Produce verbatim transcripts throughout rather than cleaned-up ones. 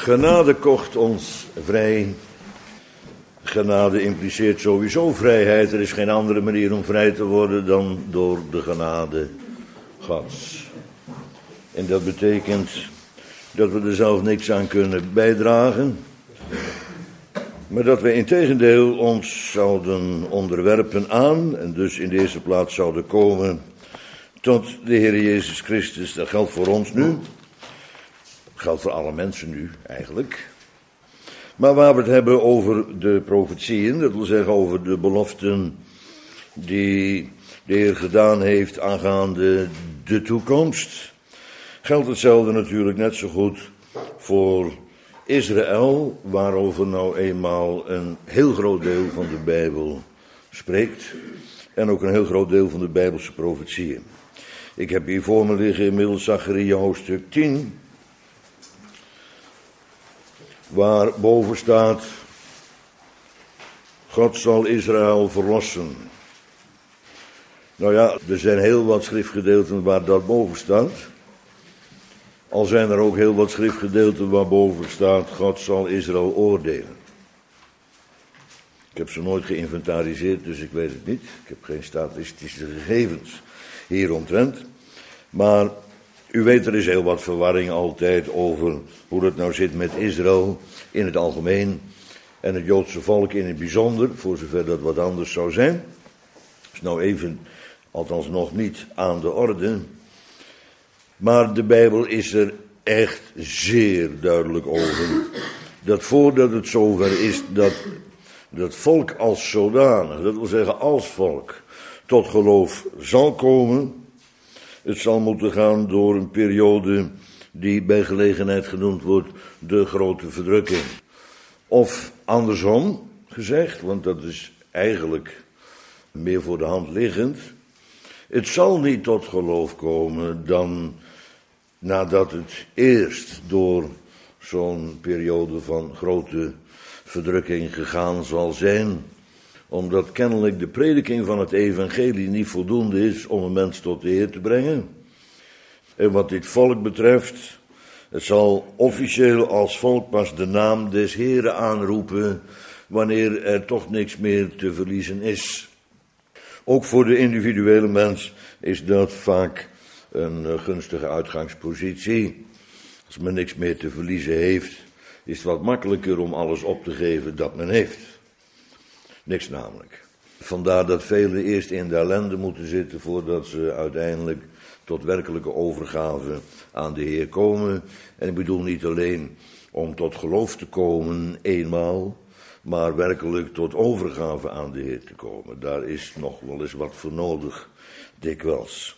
Genade kocht ons vrij. Genade impliceert sowieso vrijheid. Er is geen andere manier om vrij te worden dan door de genade Gods. En dat betekent dat we er zelf niks aan kunnen bijdragen. Maar dat we integendeel ons zouden onderwerpen aan. En dus in de eerste plaats zouden komen tot de Heer Jezus Christus. Dat geldt voor ons nu. Dat geldt voor alle mensen nu eigenlijk. Maar waar we het hebben over de profetieën, dat wil zeggen over de beloften die de Heer gedaan heeft aangaande de toekomst, geldt hetzelfde natuurlijk net zo goed voor Israël, waarover nou eenmaal een heel groot deel van de Bijbel spreekt en ook een heel groot deel van de Bijbelse profetieën. Ik heb hier voor me liggen inmiddels Zacharia hoofdstuk tien, waar boven staat: God zal Israël verlossen. Nou ja, er zijn heel wat schriftgedeelten waar dat boven staat. Al zijn er ook heel wat schriftgedeelten waar boven staat: God zal Israël oordelen. Ik heb ze nooit geïnventariseerd, dus ik weet het niet. Ik heb geen statistische gegevens hieromtrent. Maar u weet, er is heel wat verwarring altijd over hoe het nou zit met Israël in het algemeen en het Joodse volk in het bijzonder, voor zover dat wat anders zou zijn. Dat is nou even, althans nog niet aan de orde. Maar de Bijbel is er echt zeer duidelijk over, dat voordat het zover is dat dat volk als zodanig, dat wil zeggen als volk, tot geloof zal komen. Het zal moeten gaan door een periode die bij gelegenheid genoemd wordt de grote verdrukking. Of andersom gezegd, want dat is eigenlijk meer voor de hand liggend. Het zal niet tot geloof komen dan nadat het eerst door zo'n periode van grote verdrukking gegaan zal zijn, omdat kennelijk de prediking van het evangelie niet voldoende is om een mens tot de Heer te brengen. En wat dit volk betreft, het zal officieel als volk pas de naam des Heeren aanroepen wanneer er toch niks meer te verliezen is. Ook voor de individuele mens is dat vaak een gunstige uitgangspositie. Als men niks meer te verliezen heeft, is het wat makkelijker om alles op te geven dat men heeft. Niks namelijk. Vandaar dat velen eerst in de ellende moeten zitten voordat ze uiteindelijk tot werkelijke overgave aan de Heer komen. En ik bedoel niet alleen om tot geloof te komen eenmaal, maar werkelijk tot overgave aan de Heer te komen. Daar is nog wel eens wat voor nodig, dikwijls.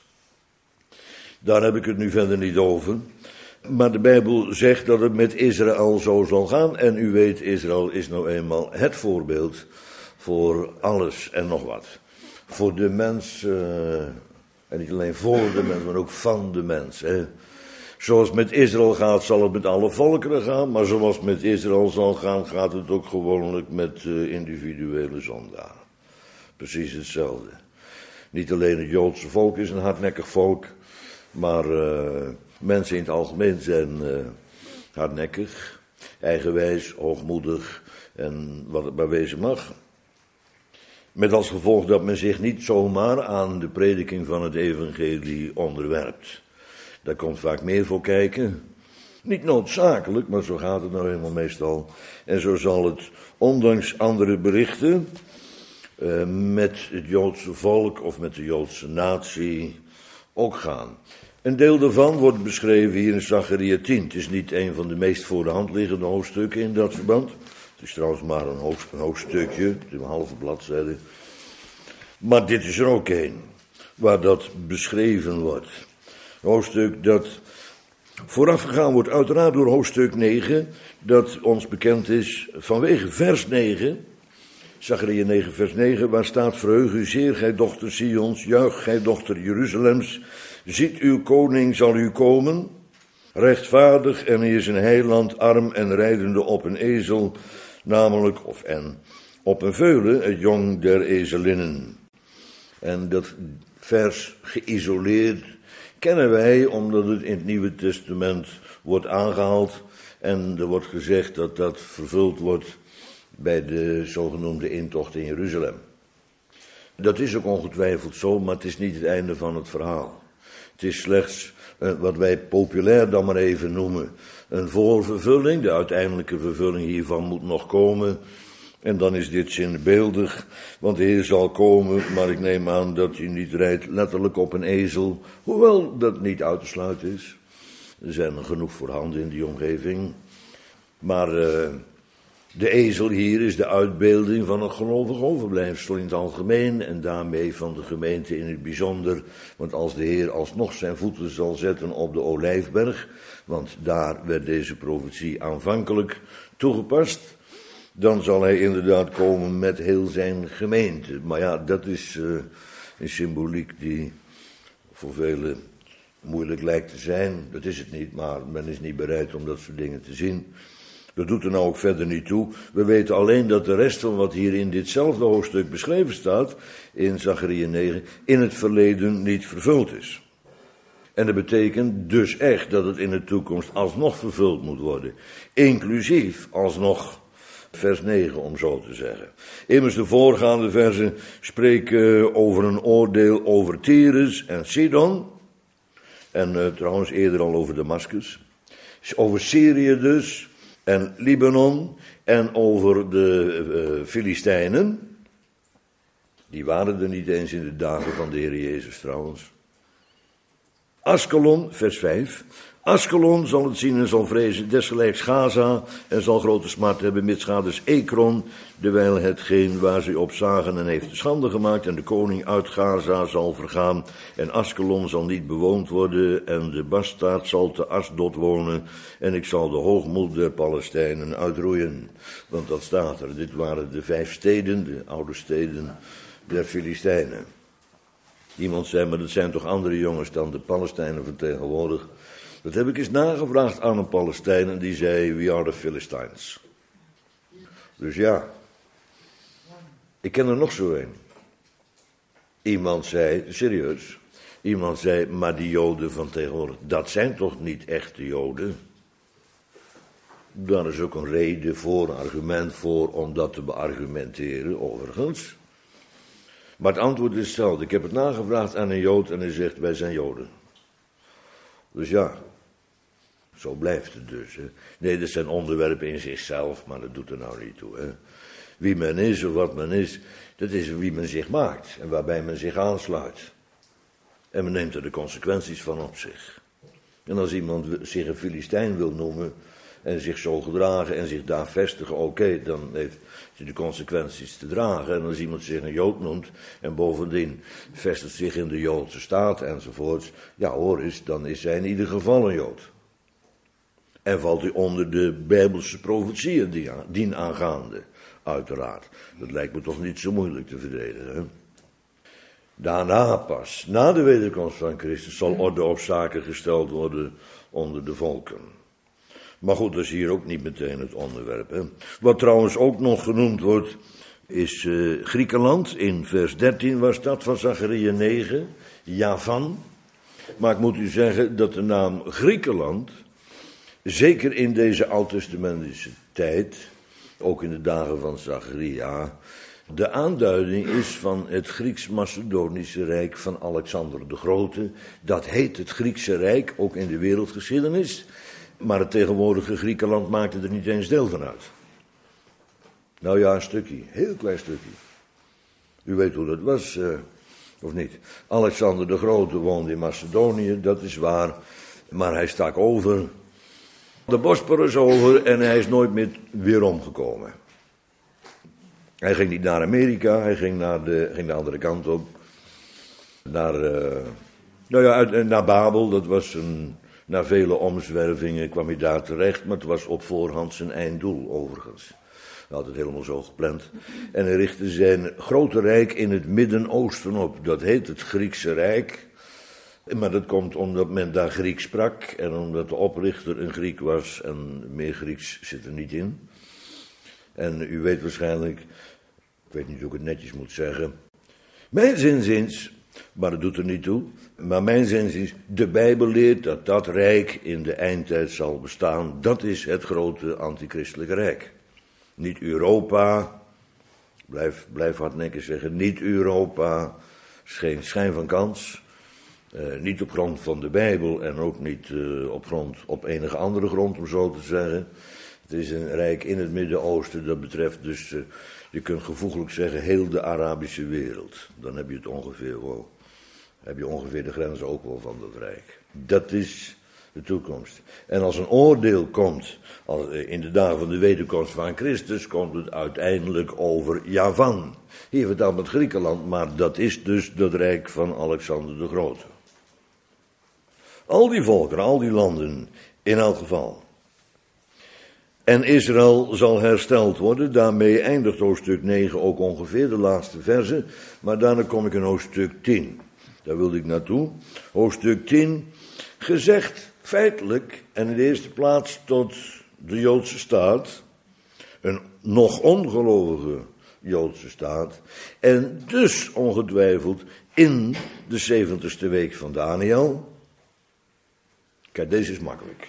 Daar heb ik het nu verder niet over. Maar de Bijbel zegt dat het met Israël zo zal gaan. En u weet, Israël is nou eenmaal het voorbeeld voor alles en nog wat. Voor de mens, uh, en niet alleen voor de mens, maar ook van de mens. Hè. Zoals het met Israël gaat, zal het met alle volkeren gaan. Maar zoals het met Israël zal gaan, gaat het ook gewoonlijk met uh, individuele zondaren. Precies hetzelfde. Niet alleen het Joodse volk is een hardnekkig volk, maar uh, mensen in het algemeen zijn uh, hardnekkig, eigenwijs, hoogmoedig en wat het maar wezen mag. Met als gevolg dat men zich niet zomaar aan de prediking van het evangelie onderwerpt. Daar komt vaak meer voor kijken. Niet noodzakelijk, maar zo gaat het nou helemaal meestal. En zo zal het, ondanks andere berichten, uh, met het Joodse volk of met de Joodse natie ook gaan. Een deel daarvan wordt beschreven hier in Zacharia tien. Het is niet een van de meest voor de hand liggende hoofdstukken in dat verband. Het is trouwens maar een, hoofd, een hoofdstukje, het is een halve bladzijde. Maar dit is er ook een, waar dat beschreven wordt. Een hoofdstuk dat voorafgegaan wordt uiteraard door hoofdstuk negen, dat ons bekend is vanwege vers negen. Zacharia negen vers negen, waar staat: verheug u zeer, gij dochter Sions, juich, gij dochter Jeruzalems. Ziet, uw koning zal u komen, rechtvaardig, en hij is een heiland, arm en rijdende op een ezel, namelijk, of en, op een veulen, het jong der ezelinnen. En dat vers geïsoleerd kennen wij, omdat het in het Nieuwe Testament wordt aangehaald En er wordt gezegd dat dat vervuld wordt bij de zogenoemde intocht in Jeruzalem. Dat is ook ongetwijfeld zo, maar het is niet het einde van het verhaal. Het is slechts uh, wat wij populair dan maar even noemen een voorvervulling. De uiteindelijke vervulling hiervan moet nog komen. En dan is dit zinnebeeldig, want de Heer zal komen, maar ik neem aan dat hij niet rijdt letterlijk op een ezel, hoewel dat niet uit te sluiten is. Er zijn er genoeg voorhanden in die omgeving. Maar uh, de ezel hier is de uitbeelding van een gelovig overblijfsel in het algemeen en daarmee van de gemeente in het bijzonder. Want als de Heer alsnog zijn voeten zal zetten op de Olijfberg, want daar werd deze profetie aanvankelijk toegepast, dan zal hij inderdaad komen met heel zijn gemeente. Maar ja, dat is uh, een symboliek die voor velen moeilijk lijkt te zijn. Dat is het niet, maar men is niet bereid om dat soort dingen te zien. Dat doet er nou ook verder niet toe. We weten alleen dat de rest van wat hier in ditzelfde hoofdstuk beschreven staat, in Zacharia negen, in het verleden niet vervuld is. En dat betekent dus echt dat het in de toekomst alsnog vervuld moet worden. Inclusief alsnog vers negen, om zo te zeggen. Immers de voorgaande versen spreken over een oordeel over Tyrus en Sidon. En uh, trouwens eerder al over Damascus. Over Syrië dus. En Libanon. En over de uh, Filistijnen. Die waren er niet eens in de dagen van de Heer Jezus trouwens. Askelon, vers vijf. Askelon zal het zien en zal vrezen, desgelijks Gaza, en zal grote smart hebben, mitsgaders Ekron, dewijl hetgeen waar ze op zagen en heeft schande gemaakt, en de koning uit Gaza zal vergaan, en Askelon zal niet bewoond worden, en de bastaard zal te Asdod wonen, en ik zal de hoogmoed der Palestijnen uitroeien. Want dat staat er, dit waren de vijf steden, de oude steden der Filistijnen. Iemand zei, maar dat zijn toch andere jongens dan de Palestijnen van tegenwoordig. Dat heb ik eens nagevraagd aan een Palestijn en die zei, we are the Philistines. Dus ja, ik ken er nog zo een. Iemand zei, serieus, iemand zei, maar die Joden van tegenwoordig, dat zijn toch niet echte Joden? Daar is ook een reden voor, een argument voor, om dat te beargumenteren, overigens. Maar het antwoord is hetzelfde. Ik heb het nagevraagd aan een Jood en hij zegt, wij zijn Joden. Dus ja, zo blijft het dus. Hè. Nee, dat zijn onderwerpen in zichzelf, maar dat doet er nou niet toe. Hè. Wie men is of wat men is, dat is wie men zich maakt en waarbij men zich aansluit. En men neemt er de consequenties van op zich. En als iemand zich een Filistijn wil noemen en zich zo gedragen en zich daar vestigen, oké, okay, dan heeft hij de consequenties te dragen. En als iemand zich een Jood noemt en bovendien vestigt zich in de Joodse staat enzovoorts, ja hoor eens, dan is hij in ieder geval een Jood. En valt hij onder de Bijbelse profetieën dienaangaande, uiteraard. Dat lijkt me toch niet zo moeilijk te verdedigen. Hè? Daarna pas, na de wederkomst van Christus, zal orde op zaken gesteld worden onder de volken. Maar goed, dat is hier ook niet meteen het onderwerp. Hè. Wat trouwens ook nog genoemd wordt, is uh, Griekenland. In vers dertien was dat van Zacharia negen, Javan. Maar ik moet u zeggen dat de naam Griekenland, zeker in deze oud-testamentische tijd, ook in de dagen van Zacharia, de aanduiding is van het Grieks-Macedonische Rijk van Alexander de Grote. Dat heet het Griekse Rijk, ook in de wereldgeschiedenis. Maar het tegenwoordige Griekenland maakte er niet eens deel van uit. Nou ja, een stukje, heel klein stukje. U weet hoe dat was, uh, of niet? Alexander de Grote woonde in Macedonië, dat is waar. Maar hij stak over, de Bosporus over en hij is nooit meer weer omgekomen. Hij ging niet naar Amerika, hij ging, naar de, ging de andere kant op. Naar, uh, nou ja, uit, naar Babel, dat was een... Na vele omzwervingen kwam hij daar terecht, maar het was op voorhand zijn einddoel overigens. Hij had het helemaal zo gepland. En hij richtte zijn grote rijk in het Midden-Oosten op. Dat heet het Griekse Rijk. Maar dat komt omdat men daar Grieks sprak en omdat de oprichter een Griek was en meer Grieks zit er niet in. En u weet waarschijnlijk, ik weet niet hoe ik het netjes moet zeggen, mijns inziens Maar dat doet er niet toe. Maar mijn zin is, de Bijbel leert dat dat rijk in de eindtijd zal bestaan. Dat is het grote antichristelijke rijk. Niet Europa, blijf, blijf hardnekkig zeggen, niet Europa, is geen schijn van kans. Uh, niet op grond van de Bijbel en ook niet uh, op, grond, op enige andere grond, om zo te zeggen. Het is een rijk in het Midden-Oosten, dat betreft dus, uh, je kunt gevoeglijk zeggen, heel de Arabische wereld. Dan heb je het ongeveer wel, heb je ongeveer de grenzen ook wel van dat rijk. Dat is de toekomst. En als een oordeel komt, als in de dagen van de wederkomst van Christus, komt het uiteindelijk over Javan. Hier vertaald met Griekenland, maar dat is dus dat rijk van Alexander de Grote. Al die volken, al die landen, in elk geval. En Israël zal hersteld worden, daarmee eindigt hoofdstuk negen ook ongeveer, de laatste verse, maar daarna kom ik in hoofdstuk tien. Daar wilde ik naartoe. Hoofdstuk tien, gezegd feitelijk, en in de eerste plaats tot de Joodse staat, een nog ongelovige Joodse staat, en dus ongetwijfeld in de zeventigste week van Daniel. Kijk, deze is makkelijk.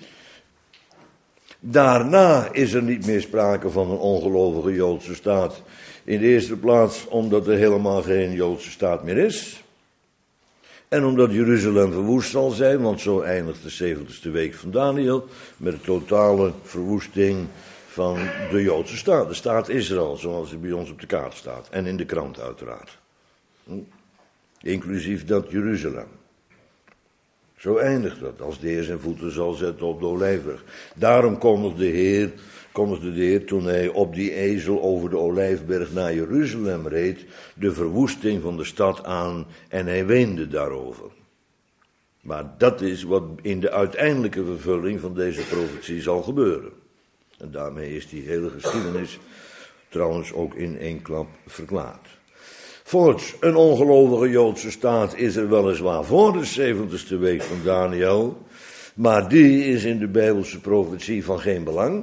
Daarna is er niet meer sprake van een ongelovige Joodse staat. In de eerste plaats omdat er helemaal geen Joodse staat meer is. En omdat Jeruzalem verwoest zal zijn, want zo eindigt de zeventigste week van Daniel, met de totale verwoesting van de Joodse staat. De staat Israël, zoals het bij ons op de kaart staat. En in de krant uiteraard. Inclusief dat Jeruzalem. Zo eindigt dat, als de Heer zijn voeten zal zetten op de Olijfberg. Daarom kondigde de Heer, kondigde de Heer toen hij op die ezel over de Olijfberg naar Jeruzalem reed, de verwoesting van de stad aan en hij weende daarover. Maar dat is wat in de uiteindelijke vervulling van deze profetie zal gebeuren. En daarmee is die hele geschiedenis trouwens ook in één klap verklaard. Voorts, een ongelovige Joodse staat is er weliswaar voor de zeventigste week van Daniel, maar die is in de Bijbelse profetie van geen belang.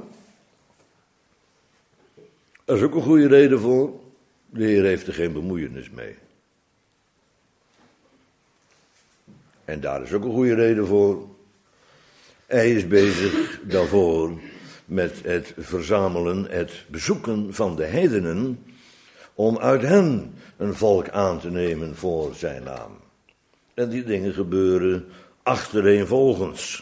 Er is ook een goede reden voor. De Heer heeft er geen bemoeienis mee. En daar is ook een goede reden voor. Hij is bezig daarvoor met het verzamelen, het bezoeken van de heidenen, om uit hen een volk aan te nemen voor zijn naam. En die dingen gebeuren achtereenvolgens.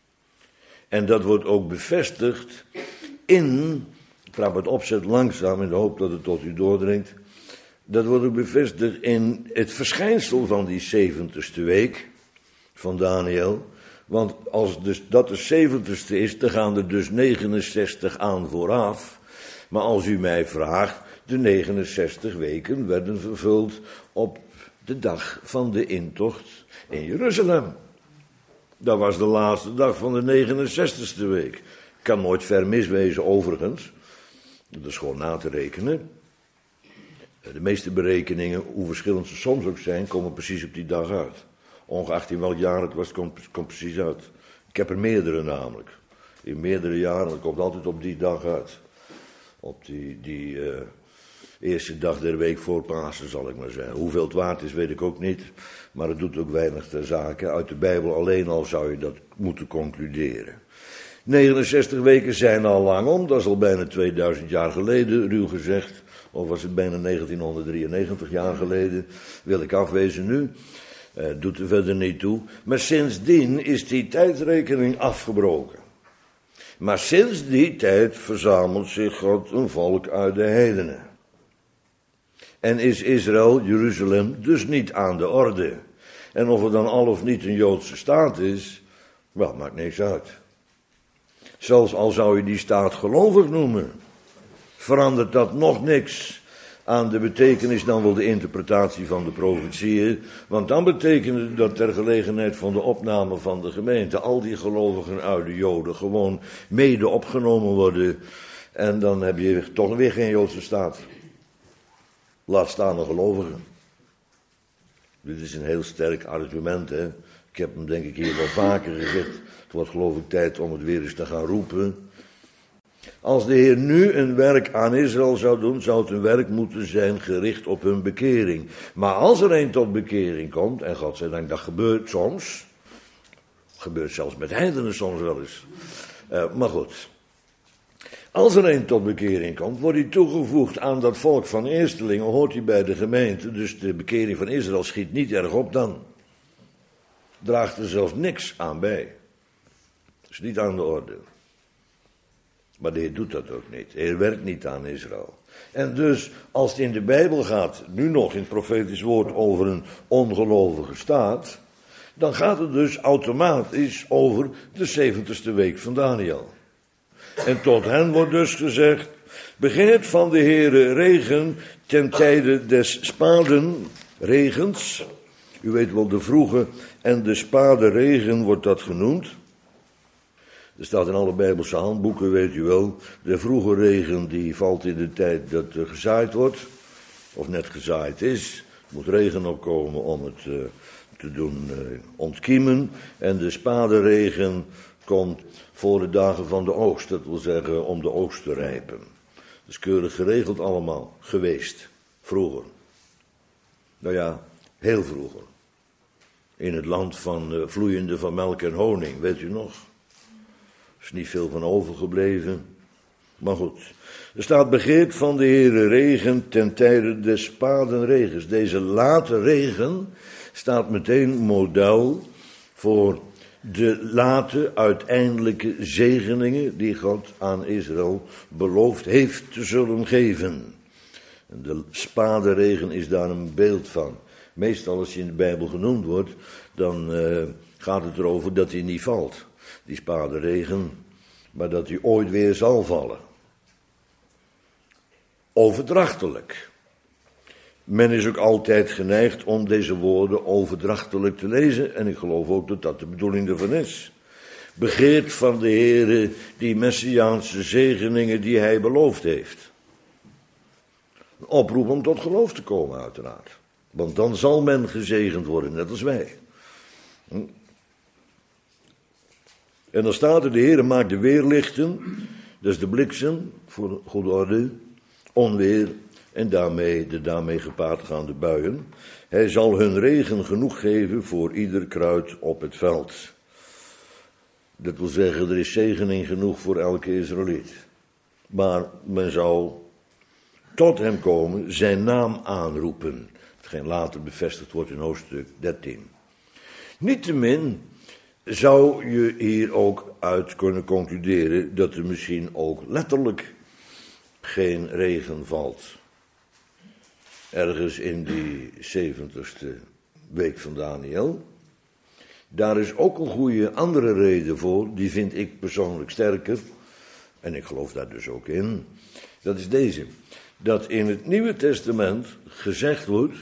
En dat wordt ook bevestigd in, ik trap het opzet langzaam in de hoop dat het tot u doordringt, dat wordt ook bevestigd in het verschijnsel van die zeventigste week van Daniel. Want als dus dat de zeventigste is, dan gaan er dus negenenzestig aan vooraf. Maar als u mij vraagt, de negenenzestig weken werden vervuld op de dag van de intocht in Jeruzalem. Dat was de laatste dag van de negenenzestigste week. Kan nooit ver miswezen overigens. Dat is gewoon na te rekenen. De meeste berekeningen, hoe verschillend ze soms ook zijn, komen precies op die dag uit. Ongeacht in welk jaar het was, komt, komt precies uit. Ik heb er meerdere namelijk. In meerdere jaren, dat komt altijd op die dag uit. Op die, die uh, eerste dag der week voor Pasen, zal ik maar zeggen. Hoeveel het waard is, weet ik ook niet. Maar het doet ook weinig ter zake. Uit de Bijbel alleen al zou je dat moeten concluderen. negenenzestig weken zijn al lang om. Dat is al bijna tweeduizend jaar geleden, ruw gezegd. Of was het bijna negentienhonderddrieënnegentig jaar geleden. Wil ik afwezen nu. Uh, doet er verder niet toe. Maar sindsdien is die tijdrekening afgebroken. Maar sinds die tijd verzamelt zich God een volk uit de heidenen. En is Israël, Jeruzalem, dus niet aan de orde. En of er dan al of niet een Joodse staat is, wel, maakt niks uit. Zelfs al zou je die staat gelovig noemen, verandert dat nog niks aan de betekenis, dan wel de interpretatie van de profetieën. Want dan betekent het dat ter gelegenheid van de opname van de gemeente al die gelovigen uit de Joden gewoon mede opgenomen worden. En dan heb je toch weer geen Joodse staat. Laat staan de gelovigen. Dit is een heel sterk argument, hè. Ik heb hem denk ik hier wel vaker gezegd. Het wordt geloof ik tijd om het weer eens te gaan roepen. Als de Heer nu een werk aan Israël zou doen, zou het een werk moeten zijn gericht op hun bekering. Maar als er een tot bekering komt, en God zij dank, dat gebeurt soms, gebeurt zelfs met heidenen soms wel eens, uh, maar goed. Als er een tot bekering komt, wordt hij toegevoegd aan dat volk van eerstelingen, hoort hij bij de gemeente, dus de bekering van Israël schiet niet erg op dan. Draagt er zelfs niks aan bij. Dat is niet aan de orde. Maar de Heer doet dat ook niet. De Heer werkt niet aan Israël. En dus, als het in de Bijbel gaat, nu nog in het profetisch woord over een ongelovige staat, dan gaat het dus automatisch over de zeventigste week van Daniel. En tot hen wordt dus gezegd, begeert van de Heere regen ten tijde des spadenregens. U weet wel, de vroege en de spadenregen wordt dat genoemd. Er staat in alle Bijbelse handboeken, weet u wel, de vroege regen die valt in de tijd dat er gezaaid wordt, of net gezaaid is. Er moet regen opkomen om het uh, te doen uh, ontkiemen. En de spadenregen komt voor de dagen van de oogst, dat wil zeggen om de oogst te rijpen. Dat is keurig geregeld allemaal geweest, vroeger. Nou ja, heel vroeger. In het land van uh, vloeiende van melk en honing, weet u nog? Er is niet veel van overgebleven. Maar goed. Er staat begeerd van de Heere regen ten tijde des spadenregens. Deze late regen staat meteen model voor de late uiteindelijke zegeningen die God aan Israël beloofd heeft te zullen geven. En de spadenregen is daar een beeld van. Meestal als je in de Bijbel genoemd wordt, dan uh, gaat het erover dat hij niet valt. Die spadenregen, maar dat hij ooit weer zal vallen. Overdrachtelijk. Men is ook altijd geneigd om deze woorden overdrachtelijk te lezen, en ik geloof ook dat dat de bedoeling ervan is. Begeert van de Heere die messiaanse zegeningen die hij beloofd heeft. Een oproep om tot geloof te komen, uiteraard. Want dan zal men gezegend worden, net als wij. Hm? En dan staat er, de Heere maakt de weerlichten, dus de bliksem, voor goede orde, onweer en daarmee de daarmee gepaardgaande buien. Hij zal hun regen genoeg geven voor ieder kruid op het veld. Dat wil zeggen, er is zegening genoeg voor elke Israëliet. Maar men zal tot hem komen, zijn naam aanroepen. Hetgeen later bevestigd wordt in hoofdstuk dertien. Niettemin zou je hier ook uit kunnen concluderen dat er misschien ook letterlijk geen regen valt. Ergens in die zeventigste week van Daniel. Daar is ook een goede andere reden voor, die vind ik persoonlijk sterker. En ik geloof daar dus ook in. Dat is deze. Dat in het Nieuwe Testament gezegd wordt,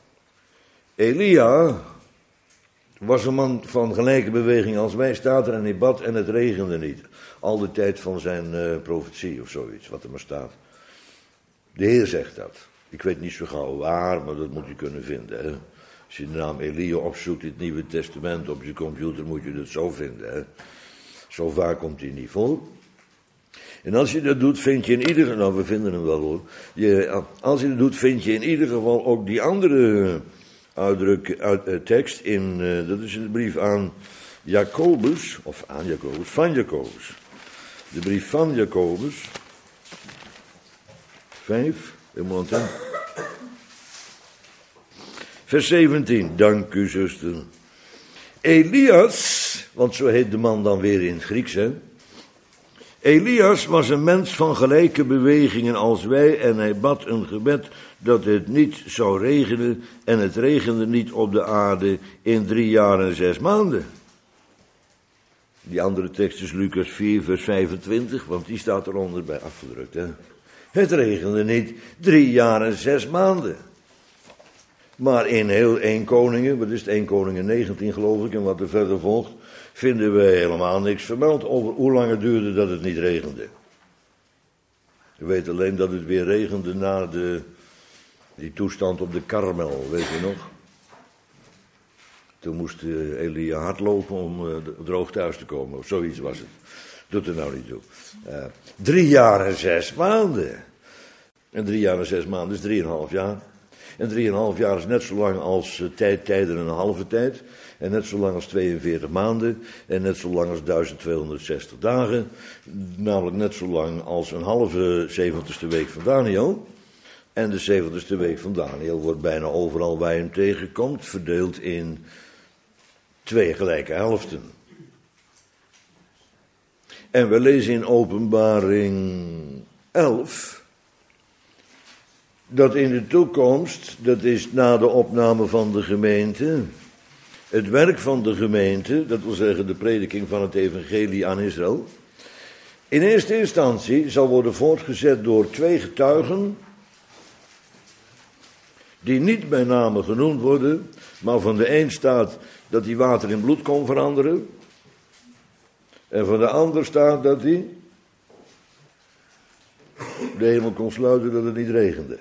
Elia was een man van gelijke beweging als wij, staat er en hij bad en het regende niet. Al de tijd van zijn uh, profetie of zoiets, wat er maar staat. De Heer zegt dat. Ik weet niet zo gauw waar, maar dat moet je kunnen vinden. Hè? Als je de naam Elia opzoekt in het Nieuwe Testament op je computer, moet je dat zo vinden. Hè? Zo vaak komt hij niet voor. En als je dat doet, vind je in ieder geval, nou we vinden hem wel hoor. Je, als je dat doet, vind je in ieder geval ook die andere uitdruk, uit, uh, tekst in, uh, dat is in de brief aan Jacobus, of aan Jacobus, van Jacobus. De brief van Jacobus, vijf, helemaal aan vers zeventien, dank u zuster. Elias, want zo heet de man dan weer in het Grieks, hè. Elias was een mens van gelijke bewegingen als wij en hij bad een gebed dat het niet zou regenen en het regende niet op de aarde in drie jaar en zes maanden. Die andere tekst is Lucas vier vers vijfentwintig, want die staat eronder bij afgedrukt. Hè? Het regende niet drie jaar en zes maanden. Maar in heel één Koningen, wat is het, één Koningen negentien geloof ik en wat er verder volgt, vinden we helemaal niks vermeld over hoe lang het duurde dat het niet regende. Je weet alleen dat het weer regende na de, die toestand op de Karmel, weet je nog? Toen moest Elia hardlopen om uh, droog thuis te komen, of zoiets was het. Doet er nou niet toe. Uh, drie jaar en zes maanden. En drie jaar en zes maanden is drieënhalf jaar. En drieënhalf jaar is net zo lang als uh, tijd, tijden en een halve tijd. En net zo lang als tweeënveertig maanden. En net zo lang als duizend tweehonderdzestig dagen. Namelijk net zo lang als een halve zeventigste week van Daniel. En de zeventigste week van Daniel wordt bijna overal waar je hem tegenkomt verdeeld in twee gelijke helften. En we lezen in Openbaring elf dat in de toekomst, dat is na de opname van de gemeente, het werk van de gemeente, dat wil zeggen de prediking van het evangelie aan Israël, in eerste instantie zal worden voortgezet door twee getuigen, die niet bij name genoemd worden, maar van de een staat dat hij water in bloed kon veranderen, en van de ander staat dat hij de hemel kon sluiten dat het niet regende.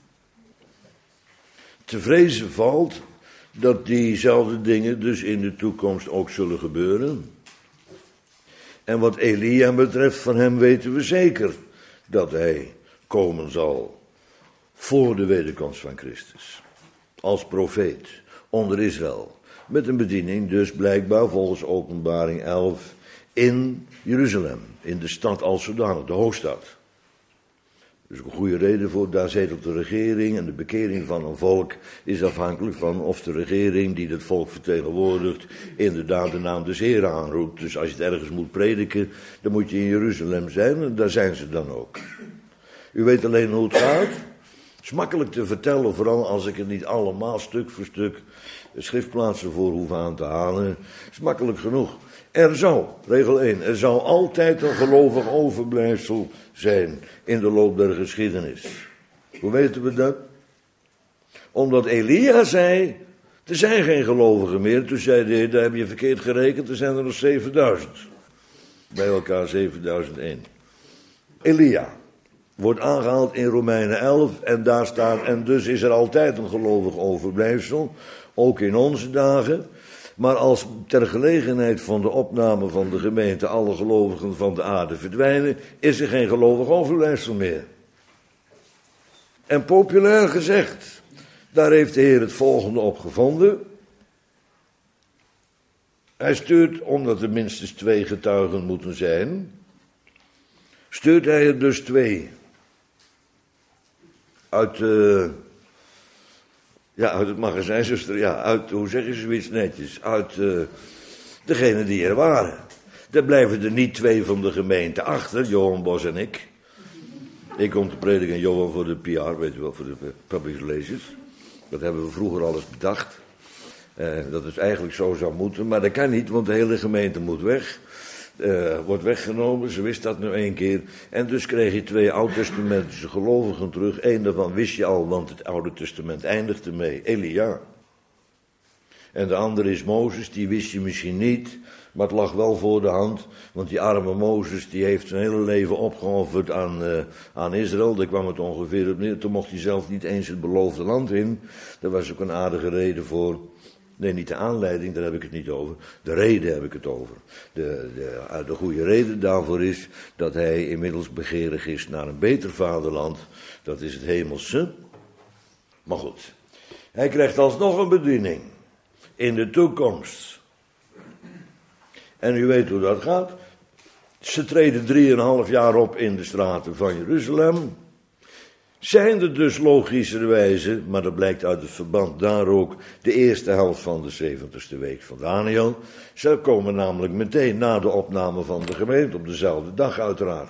Te vrezen valt dat diezelfde dingen dus in de toekomst ook zullen gebeuren. En wat Elia betreft, van hem weten we zeker dat hij komen zal voor de wederkomst van Christus. Als profeet onder Israël. Met een bediening dus blijkbaar volgens Openbaring elf in Jeruzalem. In de stad als zodanig, de hoofdstad. Dus een goede reden voor, daar zetelt de regering en de bekering van een volk is afhankelijk van of de regering die het volk vertegenwoordigt inderdaad de naam des Heren aanroept. Dus als je het ergens moet prediken, dan moet je in Jeruzalem zijn en daar zijn ze dan ook. U weet alleen hoe het gaat. Het is makkelijk te vertellen, vooral als ik het niet allemaal stuk voor stuk schriftplaatsen voor hoef aan te halen. Het is makkelijk genoeg. Er zou, regel één, er zou altijd een gelovig overblijfsel zijn in de loop der geschiedenis. Hoe weten we dat? Omdat Elia zei, er zijn geen gelovigen meer. Toen zei hij, daar heb je verkeerd gerekend, er zijn er nog zevenduizend. Bij elkaar zevenduizend één. Elia wordt aangehaald in Romeinen elf en daar staat, en dus is er altijd een gelovig overblijfsel, ook in onze dagen. Maar als ter gelegenheid van de opname van de gemeente alle gelovigen van de aarde verdwijnen, is er geen gelovig overblijfsel meer. En populair gezegd, daar heeft de Heer het volgende op gevonden. Hij stuurt, omdat er minstens twee getuigen moeten zijn, stuurt hij er dus twee. Uit, uh, ja, uit het magazijn, zuster, ja, uit, hoe zeg je zoiets netjes, uit uh, degene die er waren. Er blijven er niet twee van de gemeente achter, Johan Bos en ik. Ik kom te prediken en Johan voor de P R, weet je wel, voor de public relations. Dat hebben we vroeger alles bedacht. Uh, dat het eigenlijk zo zou moeten, maar dat kan niet, want de hele gemeente moet weg. Uh, wordt weggenomen, ze wist dat nu één keer. En dus kreeg je twee oud-testamentische gelovigen terug. Eén daarvan wist je al, want het Oude Testament eindigde mee, Elia. En de andere is Mozes, die wist je misschien niet, maar het lag wel voor de hand. Want die arme Mozes, die heeft zijn hele leven opgeofferd aan, uh, aan Israël. Daar kwam het ongeveer op neer. Toen mocht hij zelf niet eens het beloofde land in. Daar was ook een aardige reden voor. Nee, niet de aanleiding, daar heb ik het niet over. De reden heb ik het over. De, de, de goede reden daarvoor is dat hij inmiddels begeerig is naar een beter vaderland. Dat is het hemelse. Maar goed, hij krijgt alsnog een bediening in de toekomst. En u weet hoe dat gaat. Ze treden drieënhalf jaar op in de straten van Jeruzalem. Zijn er dus logischerwijze, maar dat blijkt uit het verband daar ook, de eerste helft van de zeventigste week van Daniel. Ze komen namelijk meteen na de opname van de gemeente, op dezelfde dag uiteraard.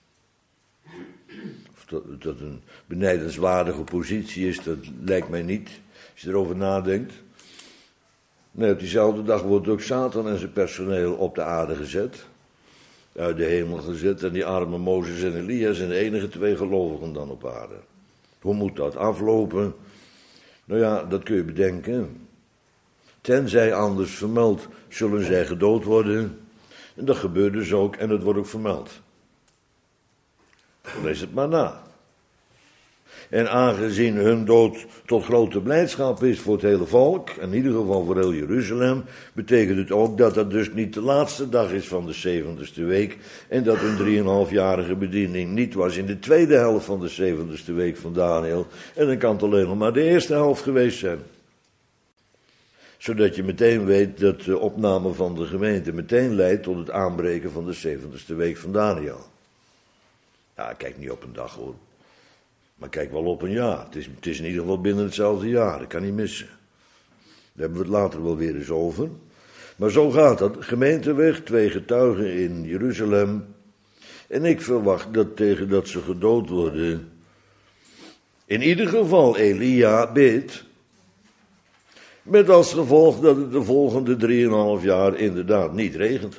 Of dat, dat een benijdenswaardige positie is, dat lijkt mij niet, als je erover nadenkt. Nee, op diezelfde dag wordt ook Satan en zijn personeel op de aarde gezet. Uit de hemel gezet en die arme Mozes en Elia zijn de enige twee gelovigen dan op aarde. Hoe moet dat aflopen? Nou ja, dat kun je bedenken. Tenzij anders vermeld, zullen zij gedood worden. En dat gebeurt dus ook en dat wordt ook vermeld. Lees het maar na. En aangezien hun dood tot grote blijdschap is voor het hele volk, in ieder geval voor heel Jeruzalem, betekent het ook dat dat dus niet de laatste dag is van de zeventigste week en dat hun drieënhalfjarige bediening niet was in de tweede helft van de zeventigste week van Daniel. En dan kan het alleen nog maar de eerste helft geweest zijn. Zodat je meteen weet dat de opname van de gemeente meteen leidt tot het aanbreken van de zeventigste week van Daniel. Ja, kijk niet op een dag hoor. Maar kijk wel op een jaar. Het is, het is in ieder geval binnen hetzelfde jaar. Dat kan niet missen. Daar hebben we het later wel weer eens over. Maar zo gaat dat. Gemeenteweg, twee getuigen in Jeruzalem. En ik verwacht dat tegen dat ze gedood worden, in ieder geval Elia bidt. Met als gevolg dat het de volgende drieënhalf jaar inderdaad niet regent.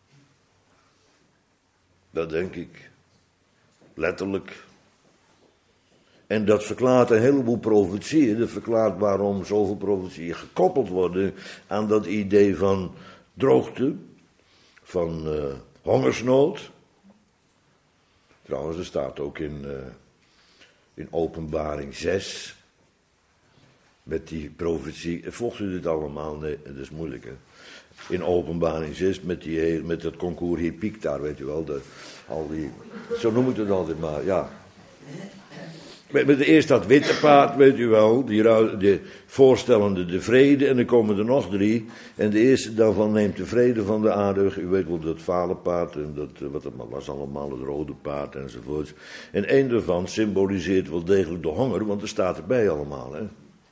Dat denk ik. Letterlijk. En dat verklaart een heleboel profetieën. Dat verklaart waarom zoveel profetieën gekoppeld worden aan dat idee van droogte, van uh, hongersnood. Trouwens, er staat ook in, uh, in Openbaring zes, met die profetie. Volgt u dit allemaal? Nee, dat is moeilijk hè. In Openbaring zes, met, die, met dat concours Hippiek daar, weet u wel. De, al die, zo noem ik het altijd maar, ja. Met, met eerst dat witte paard, weet u wel, die, die voorstellende de vrede, en dan komen er nog drie. En de eerste daarvan neemt de vrede van de aarde, u weet wel, dat vale paard, en dat, wat het maar was allemaal, het rode paard enzovoort. En één daarvan symboliseert wel degelijk de honger, want er staat erbij allemaal, hè.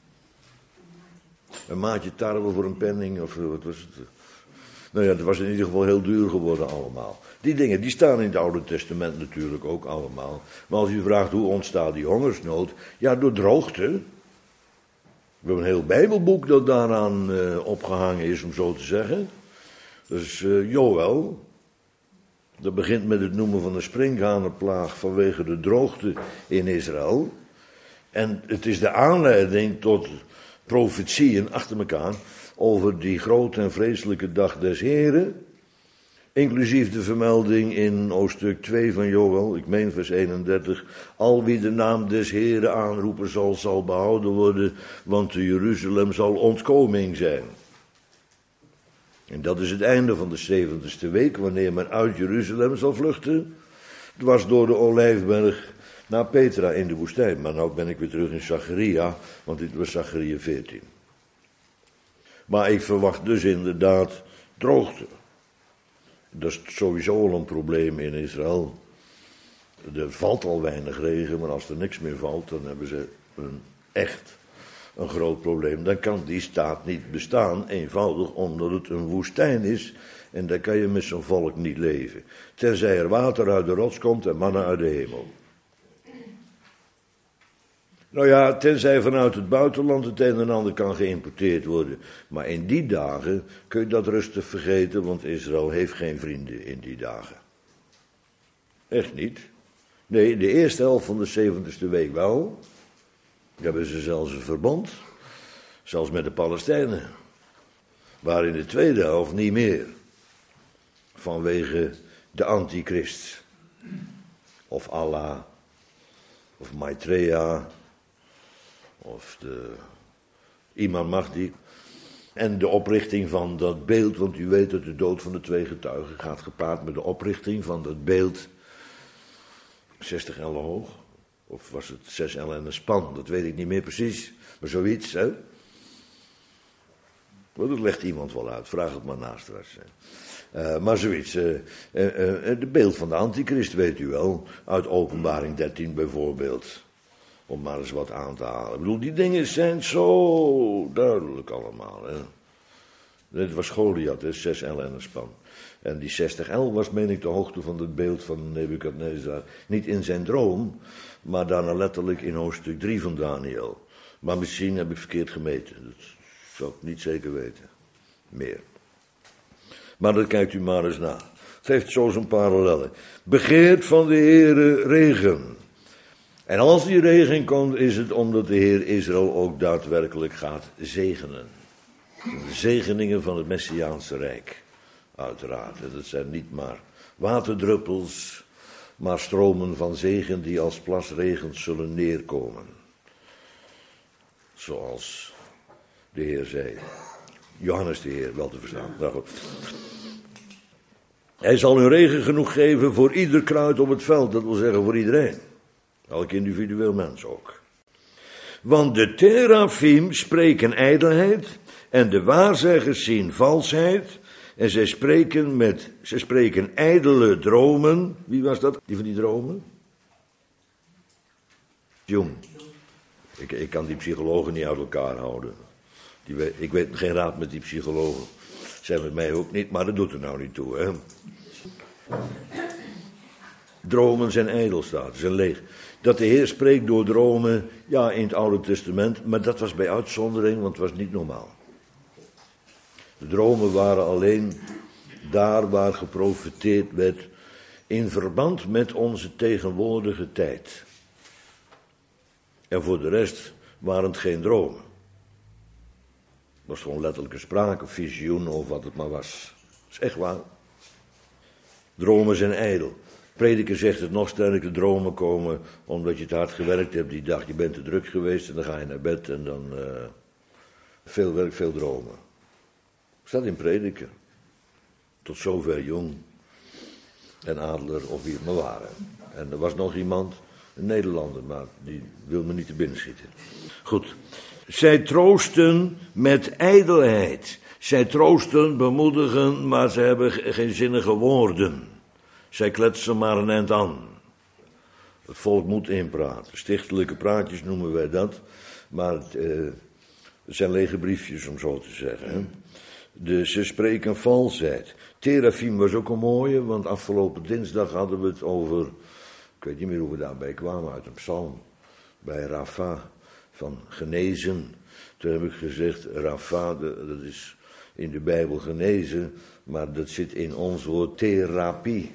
Een maatje tarwe voor een penning, of wat was het? Nou ja, het was in ieder geval heel duur geworden allemaal. Die dingen, die staan in het Oude Testament natuurlijk ook allemaal. Maar als u vraagt hoe ontstaat die hongersnood, ja, door droogte. We hebben een heel Bijbelboek dat daaraan uh, opgehangen is, om zo te zeggen. Dus uh, Joël, dat begint met het noemen van een sprinkhanenplaag vanwege de droogte in Israël. En het is de aanleiding tot profetieën achter elkaar over die grote en vreselijke dag des Heren. Inclusief de vermelding in hoofdstuk twee van Joël, ik meen vers eenendertig. Al wie de naam des Heren aanroepen zal, zal behouden worden, want te Jeruzalem zal ontkoming zijn. En dat is het einde van de zeventigste week, wanneer men uit Jeruzalem zal vluchten. Dwars door de Olijfberg naar Petra in de woestijn. Maar nou ben ik weer terug in Zacharia, want dit was Zacharia veertien. Maar ik verwacht dus inderdaad droogte. Dat is sowieso al een probleem in Israël. Er valt al weinig regen, maar als er niks meer valt, dan hebben ze een echt een groot probleem. Dan kan die staat niet bestaan, eenvoudig omdat het een woestijn is. En daar kan je met zo'n volk niet leven. Tenzij er water uit de rots komt en manna uit de hemel. Nou ja, tenzij vanuit het buitenland het een en ander kan geïmporteerd worden. Maar in die dagen kun je dat rustig vergeten, want Israël heeft geen vrienden in die dagen. Echt niet. Nee, de eerste helft van de zeventigste week wel. Daar hebben ze zelfs een verbond. Zelfs met de Palestijnen. Maar in de tweede helft niet meer. Vanwege de antichrist. Of Allah. Of Maitreya. Of de Imam Mahdi. En de oprichting van dat beeld, want u weet dat de dood van de twee getuigen gaat gepaard met de oprichting van dat beeld. zestig ellen hoog. Of was het zes ellen en een span, dat weet ik niet meer precies. Maar zoiets, hè. Maar dat legt iemand wel uit, vraag het maar naast straks. Uh, maar zoiets. Uh, uh, uh, de beeld van de antichrist weet u wel. Uit Openbaring dertien bijvoorbeeld. Om maar eens wat aan te halen. Ik bedoel, die dingen zijn zo duidelijk allemaal. Hè. Dit was Goliath, hè, zes ellen en een span. En die zestig el was, meen ik, de hoogte van het beeld van Nebukadnezar. Niet in zijn droom, maar daarna letterlijk in hoofdstuk drie van Daniel. Maar misschien heb ik verkeerd gemeten. Dat zou ik niet zeker weten. Meer. Maar dat kijkt u maar eens na. Het heeft zo zijn parallellen. Begeert van de Heere regen. En als die regen komt, is het omdat de Heer Israël ook daadwerkelijk gaat zegenen. De zegeningen van het Messiaanse Rijk. Uiteraard. Dat zijn niet maar waterdruppels, maar stromen van zegen die als plasregens zullen neerkomen. Zoals de Heer zei. Johannes de Heer, wel te verstaan. Nou goed. Hij zal hun regen genoeg geven voor ieder kruid op het veld. Dat wil zeggen voor iedereen. Elk individueel mens ook. Want de terafim spreken ijdelheid en de waarzeggers zien valsheid. En zij spreken met, zij spreken ijdele dromen. Wie was dat? Die van die dromen? Jong. Ik, ik kan die psychologen niet uit elkaar houden. Die weet, ik weet geen raad met die psychologen. Zijn met mij ook niet, maar dat doet er nou niet toe. Hè? Dromen zijn ijdel, staat, zijn leeg. Dat de Heer spreekt door dromen, ja, in het Oude Testament, maar dat was bij uitzondering, want het was niet normaal. De dromen waren alleen daar waar geprofeteerd werd in verband met onze tegenwoordige tijd. En voor de rest waren het geen dromen. Het was gewoon letterlijke sprake, visioen of wat het maar was. Dat is echt waar. Dromen zijn ijdel. Prediker zegt het nog sterker, dromen komen omdat je te hard gewerkt hebt die dag. Je bent te druk geweest en dan ga je naar bed en dan uh, veel werk, veel dromen. Staat in Prediker. Tot zover Jong en Adler of wie het maar waren. En er was nog iemand, een Nederlander, maar die wil me niet te binnen schieten. Goed. Zij troosten met ijdelheid. Zij troosten, bemoedigen, maar ze hebben geen zinnige woorden. Zij kletsen maar een eind aan. Het volk moet inpraten. Stichtelijke praatjes noemen wij dat. Maar het, uh, het zijn lege briefjes, om zo te zeggen. Hè? De, ze spreken valsheid. Terafim was ook een mooie, want afgelopen dinsdag hadden we het over... Ik weet niet meer hoe we daarbij kwamen, uit een psalm. Bij Rafa, van genezen. Toen heb ik gezegd, Rafa, dat is in de Bijbel genezen... maar dat zit in ons woord therapie.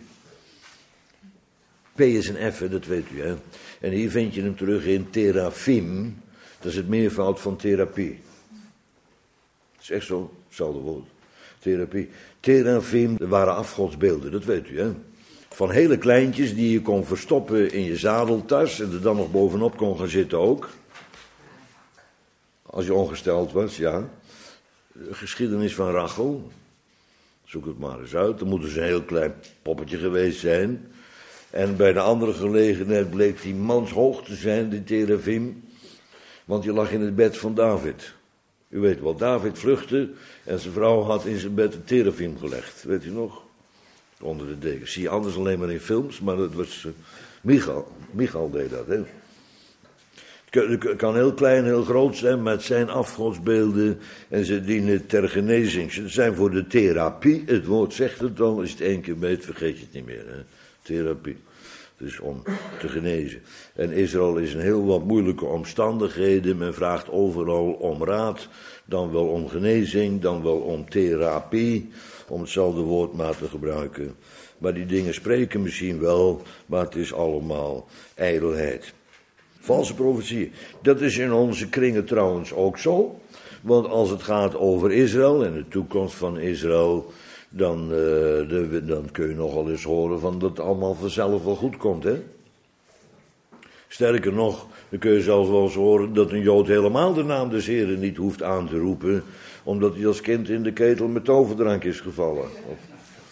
P is een F, dat weet u, hè. En hier vind je hem terug in terafim. Dat is het meervoud van therapie. Dat is echt zo, hetzelfde woord. Therapie. Terafim, er waren afgodsbeelden, dat weet u, hè. Van hele kleintjes die je kon verstoppen in je zadeltas... en er dan nog bovenop kon gaan zitten ook. Als je ongesteld was, ja. De geschiedenis van Rachel. Zoek het maar eens uit. Dan moet dus een heel klein poppetje geweest zijn... En bij de andere gelegenheid bleek die manshoog te zijn, die terafim. Want die lag in het bed van David. U weet wel, David vluchtte en zijn vrouw had in zijn bed een terafim gelegd. Weet u nog? Onder de deken. Zie je anders alleen maar in films, maar dat was uh, Michal. Michal deed dat, hè. Het kan heel klein, heel groot zijn, maar het zijn afgodsbeelden en ze dienen ter genezing. Ze zijn voor de therapie, het woord zegt het al, als je het één keer weet, vergeet je het niet meer, hè. Therapie. Dus om te genezen. En Israël is in heel wat moeilijke omstandigheden. Men vraagt overal om raad. Dan wel om genezing. Dan wel om therapie. Om hetzelfde woord maar te gebruiken. Maar die dingen spreken misschien wel. Maar het is allemaal ijdelheid. Valse profetie. Dat is in onze kringen trouwens ook zo. Want als het gaat over Israël en de toekomst van Israël... Dan, uh, de, dan kun je nogal eens horen van dat het allemaal vanzelf wel goed komt, hè. Sterker nog, dan kun je zelfs wel eens horen dat een Jood helemaal de naam des Heren niet hoeft aan te roepen, omdat hij als kind in de ketel met toverdrank is gevallen. Of...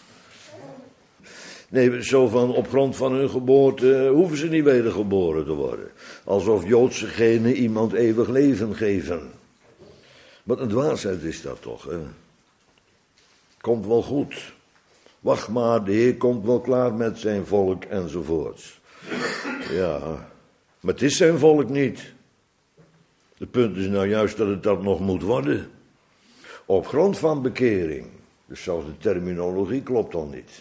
Nee, zo van op grond van hun geboorte hoeven ze niet wedergeboren te worden. Alsof Joodse genen iemand eeuwig leven geven. Wat een dwaasheid is dat toch, hè. Komt wel goed. Wacht maar, de Heer komt wel klaar met zijn volk enzovoorts. Ja, maar het is zijn volk niet. Het punt is nou juist dat het dat nog moet worden. Op grond van bekering. Dus zelfs de terminologie klopt al niet.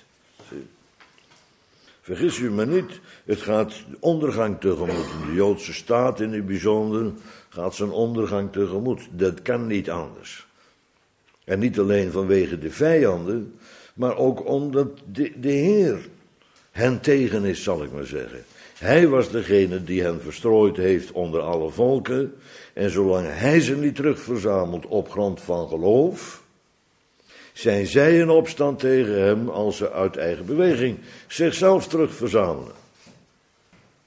Vergis u maar niet, het gaat ondergang tegemoet. De Joodse staat in het bijzonder gaat zijn ondergang tegemoet. Dat kan niet anders. En niet alleen vanwege de vijanden, maar ook omdat de, de Heer hen tegen is, zal ik maar zeggen. Hij was degene die hen verstrooid heeft onder alle volken. En zolang hij ze niet terugverzamelt op grond van geloof, zijn zij in opstand tegen hem als ze uit eigen beweging zichzelf terugverzamelen.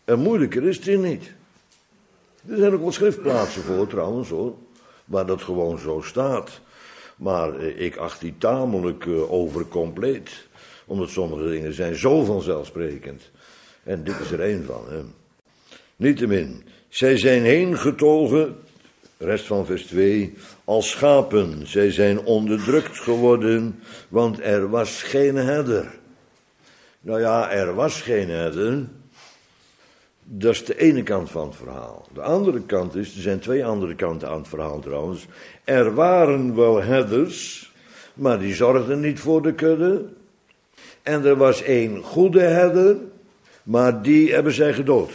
En moeilijker is het hier niet. Er zijn ook wel schriftplaatsen voor trouwens hoor, waar dat gewoon zo staat. Maar eh, ik acht die tamelijk uh, overcompleet. Omdat sommige dingen zijn zo vanzelfsprekend. En dit is er één van. Hè. Niettemin, zij zijn heen getogen, rest van vers twee, als schapen. Zij zijn onderdrukt geworden, want er was geen herder. Nou ja, er was geen herder. Dat is de ene kant van het verhaal. De andere kant is, er zijn twee andere kanten aan het verhaal trouwens. Er waren wel herders, maar die zorgden niet voor de kudde. En er was één goede herder, maar die hebben zij gedood.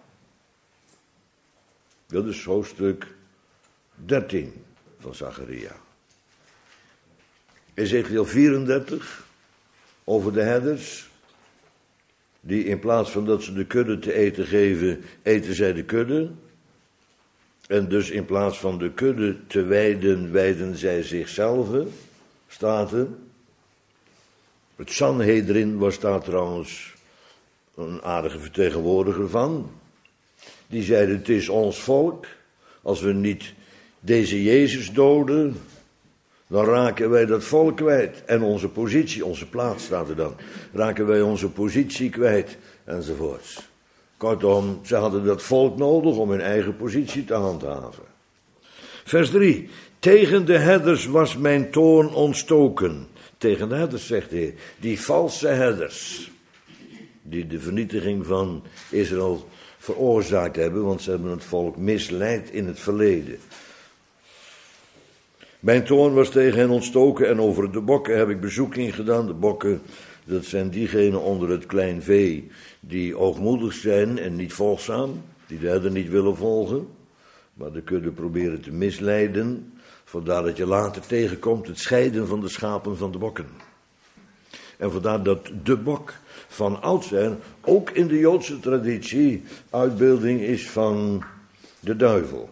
Dat is hoofdstuk dertien van Zacharia. Ezekiel vierendertig, over de herders. Die in plaats van dat ze de kudde te eten geven, eten zij de kudde. En dus in plaats van de kudde te wijden, wijden zij zichzelf. Staat er. Het Sanhedrin was daar trouwens een aardige vertegenwoordiger van. Die zeiden, het is ons volk. Als we niet deze Jezus doden, dan raken wij dat volk kwijt. En onze positie, onze plaats staat er dan. Raken wij onze positie kwijt, enzovoorts. Kortom, ze hadden dat volk nodig om hun eigen positie te handhaven. Vers drie. Tegen de herders was mijn toorn ontstoken. Tegen de herders, zegt de Heer. Die valse herders. Die de vernietiging van Israël veroorzaakt hebben, want ze hebben het volk misleid in het verleden. Mijn toorn was tegen hen ontstoken en over de bokken heb ik bezoeking gedaan. De bokken, dat zijn diegenen onder het klein vee die oogmoedig zijn en niet volgzaam, die de herder niet willen volgen, maar de kudde proberen te misleiden, vandaar dat je later tegenkomt het scheiden van de schapen van de bokken. En vandaar dat de bok van oudsher, ook in de Joodse traditie, uitbeelding is van de duivel.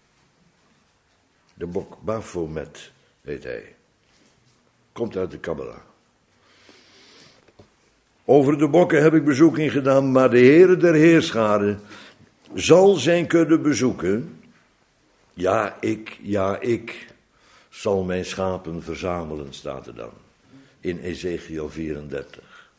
De bok Baphomet heet hij. Komt uit de Kabbala. Over de bokken heb ik bezoeking gedaan, maar de Heere der Heerscharen zal zijn kudde bezoeken. Ja, ik, ja, ik zal mijn schapen verzamelen, staat er dan. In Ezekiel vierendertig.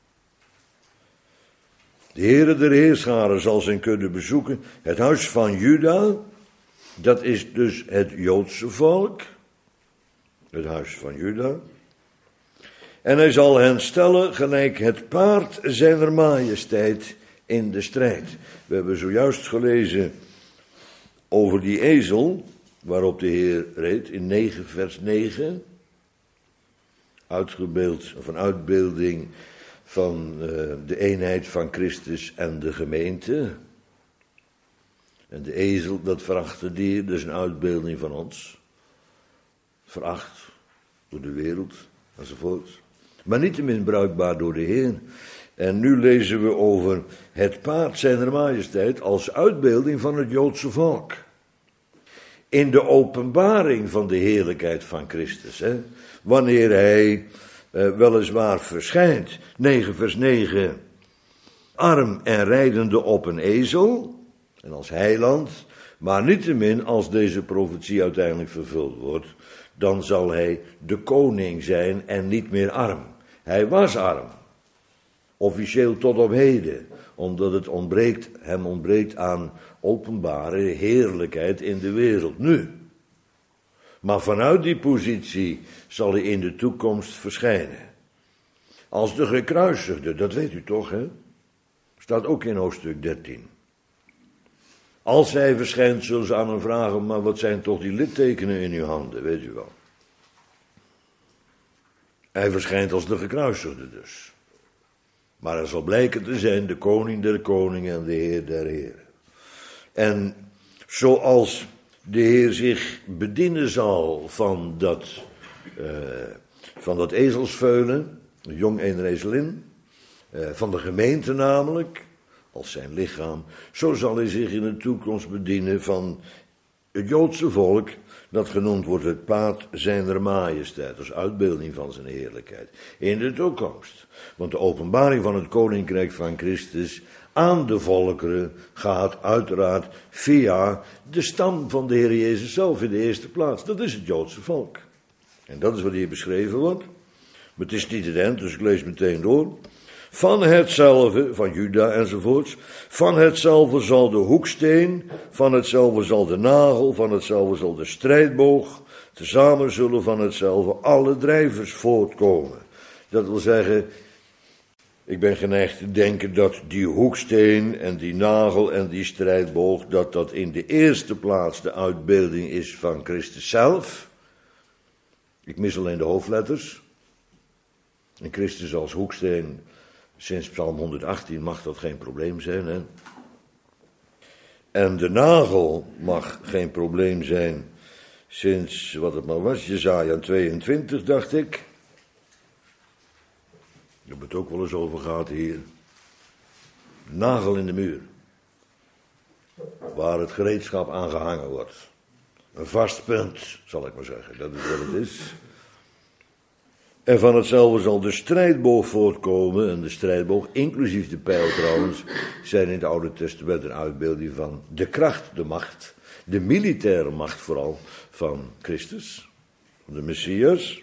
De Heere der Heerscharen zal zijn kudde bezoeken. Het huis van Juda, dat is dus het Joodse volk. Het huis van Juda. En hij zal hen stellen gelijk het paard zijner majesteit in de strijd. We hebben zojuist gelezen over die ezel waarop de Heer reed in negen vers negen. Uitgebeeld, of een uitbeelding van uh, de eenheid van Christus en de gemeente. En de ezel, dat verachte dier, dat is een uitbeelding van ons. Veracht door de wereld, enzovoort. Maar niettemin bruikbaar door de Heer. En nu lezen we over het paard zijner majesteit als uitbeelding van het Joodse volk. In de openbaring van de heerlijkheid van Christus. Hè? Wanneer hij eh, weliswaar verschijnt, negen vers negen, arm en rijdende op een ezel, en als heiland, maar niettemin als deze profetie uiteindelijk vervuld wordt, dan zal hij de koning zijn en niet meer arm. Hij was arm, officieel tot op heden, omdat het ontbreekt, hem ontbreekt aan openbare heerlijkheid in de wereld nu. Maar vanuit die positie zal hij in de toekomst verschijnen. Als de gekruisigde, dat weet u toch, hè? Staat ook in hoofdstuk dertien. Als hij verschijnt, zullen ze aan hem vragen, maar wat zijn toch die littekenen in uw handen, weet u wel. Hij verschijnt als de gekruisigde dus. Maar hij zal blijken te zijn de koning der koningen en de heer der heren. En zoals de Heer zich bedienen zal van dat, uh, van dat ezelsveulen, een jong een ezelin, uh, van de gemeente namelijk, als zijn lichaam, zo zal hij zich in de toekomst bedienen van Het Joodse volk, dat genoemd wordt het paard zijner majesteit, als uitbeelding van zijn heerlijkheid, in de toekomst. Want de openbaring van het koninkrijk van Christus aan de volkeren gaat uiteraard via de stam van de Heer Jezus zelf in de eerste plaats. Dat is het Joodse volk. En dat is wat hier beschreven wordt. Maar het is niet het eind, dus ik lees meteen door. Van hetzelfde, van Juda enzovoorts, van hetzelfde zal de hoeksteen, van hetzelfde zal de nagel, van hetzelfde zal de strijdboog, tezamen zullen van hetzelfde alle drijvers voortkomen. Dat wil zeggen, ik ben geneigd te denken dat die hoeksteen en die nagel en die strijdboog, dat dat in de eerste plaats de uitbeelding is van Christus zelf. Ik mis alleen de hoofdletters. En Christus als hoeksteen, sinds Psalm honderdachttien mag dat geen probleem zijn. Hè? En de nagel mag geen probleem zijn sinds, wat het maar was, Jesaja tweeëntwintig, dacht ik. Ik heb het ook wel eens over gehad hier. Nagel in de muur. Waar het gereedschap aan gehangen wordt. Een vast punt, zal ik maar zeggen. Dat is wat het is. En van hetzelfde zal de strijdboog voortkomen. En de strijdboog, inclusief de pijl trouwens, zijn in het Oude Testament een uitbeelding van de kracht, de macht. De militaire macht vooral van Christus. Van de Messias.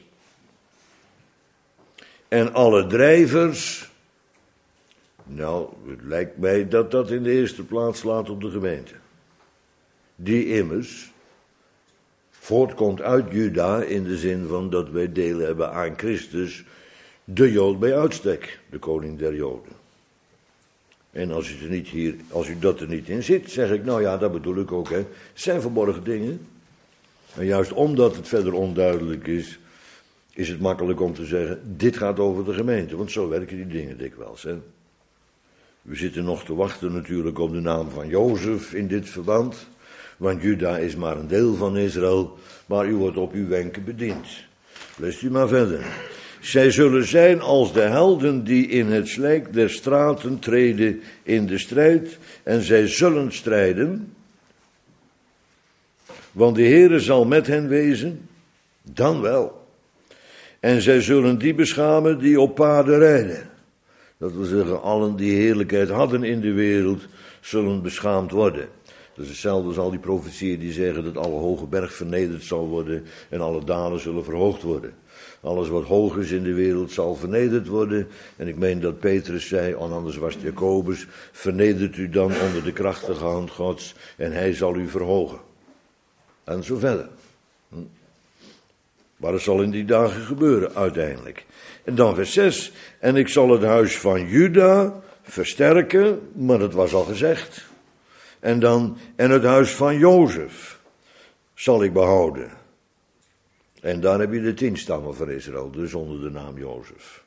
En alle drijvers. Nou, het lijkt mij dat dat in de eerste plaats slaat op de gemeente. Die immers voortkomt uit Juda in de zin van dat wij deel hebben aan Christus, de Jood bij uitstek, de koning der Joden. En als u, er niet hier, als u dat er niet in zit, zeg ik, nou ja, dat bedoel ik ook, hè. Het zijn verborgen dingen. En juist omdat het verder onduidelijk is, is het makkelijk om te zeggen, dit gaat over de gemeente, want zo werken die dingen dikwijls, hè. We zitten nog te wachten natuurlijk op de naam van Jozef in dit verband. Want Juda is maar een deel van Israël, maar u wordt op uw wenken bediend. Leest u maar verder. Zij zullen zijn als de helden die in het slijk der straten treden in de strijd. En zij zullen strijden. Want de Heere zal met hen wezen. Dan wel. En zij zullen die beschamen die op paarden rijden. Dat wil zeggen, allen die heerlijkheid hadden in de wereld, zullen beschaamd worden. Dat is hetzelfde als al die profetieën die zeggen dat alle hoge berg vernederd zal worden en alle dalen zullen verhoogd worden. Alles wat hoog is in de wereld zal vernederd worden. En ik meen dat Petrus zei, en anders was het Jacobus, vernedert u dan onder de krachtige hand Gods en hij zal u verhogen. En zo verder. Hm. Maar het zal in die dagen gebeuren uiteindelijk. En dan vers zes. En ik zal het huis van Juda versterken, maar dat was al gezegd. En dan, en het huis van Jozef zal ik behouden. En dan heb je de tien stammen van Israël, dus onder de naam Jozef.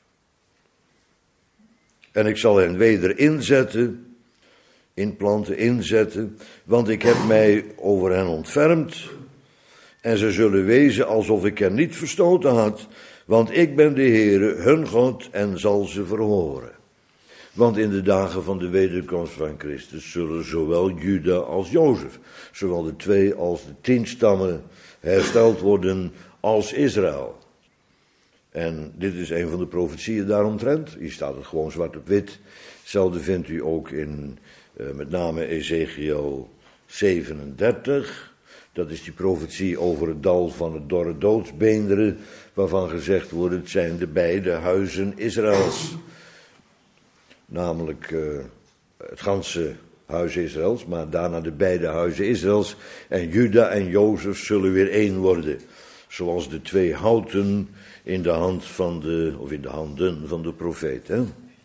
En ik zal hen weder inzetten, inplanten, inzetten, want ik heb mij over hen ontfermd. En ze zullen wezen alsof ik hen niet verstoten had, want ik ben de Heere, hun God, en zal ze verhoren. Want in de dagen van de wederkomst van Christus zullen zowel Juda als Jozef, zowel de twee als de tien stammen, hersteld worden als Israël. En dit is een van de profetieën daaromtrent. Hier staat het gewoon zwart op wit. Hetzelfde vindt u ook in uh, met name Ezekiel zevenendertig. Dat is die profetie over het dal van het dorre doodsbeenderen, waarvan gezegd wordt, het zijn de beide huizen Israëls. Namelijk uh, het ganse huis Israëls, maar daarna de beide huizen Israëls. En Juda en Jozef zullen weer één worden. Zoals de twee houten in de hand van de, of in de handen van de profeet. Hè?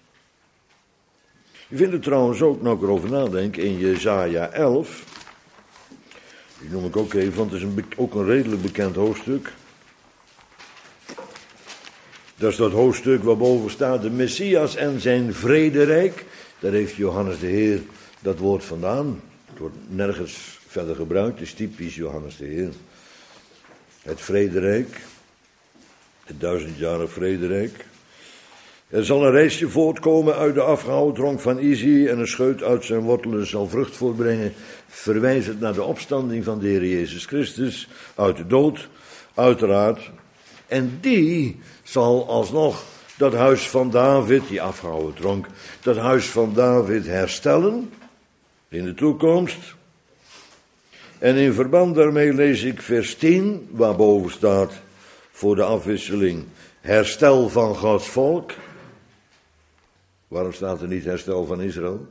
Je vindt het trouwens ook, nou ik erover nadenk, in Jesaja elf. Die noem ik ook even, want het is een, ook een redelijk bekend hoofdstuk. Dat is dat hoofdstuk waarboven staat de Messias en zijn vrederijk. Daar heeft Johannes de Heer dat woord vandaan. Het wordt nergens verder gebruikt, het is typisch Johannes de Heer. Het vrederijk, het duizendjarig vrederijk. Er zal een rijstje voortkomen uit de afgehouden tronk van Isaïe en een scheut uit zijn wortelen zal vrucht voortbrengen, verwijzend naar de opstanding van de Heer Jezus Christus uit de dood, uiteraard. En die zal alsnog dat huis van David, die afgehouden tronk, dat huis van David herstellen in de toekomst. En in verband daarmee lees ik vers tien, waarboven staat voor de afwisseling herstel van Gods volk. Waarom staat er niet herstel van Israël?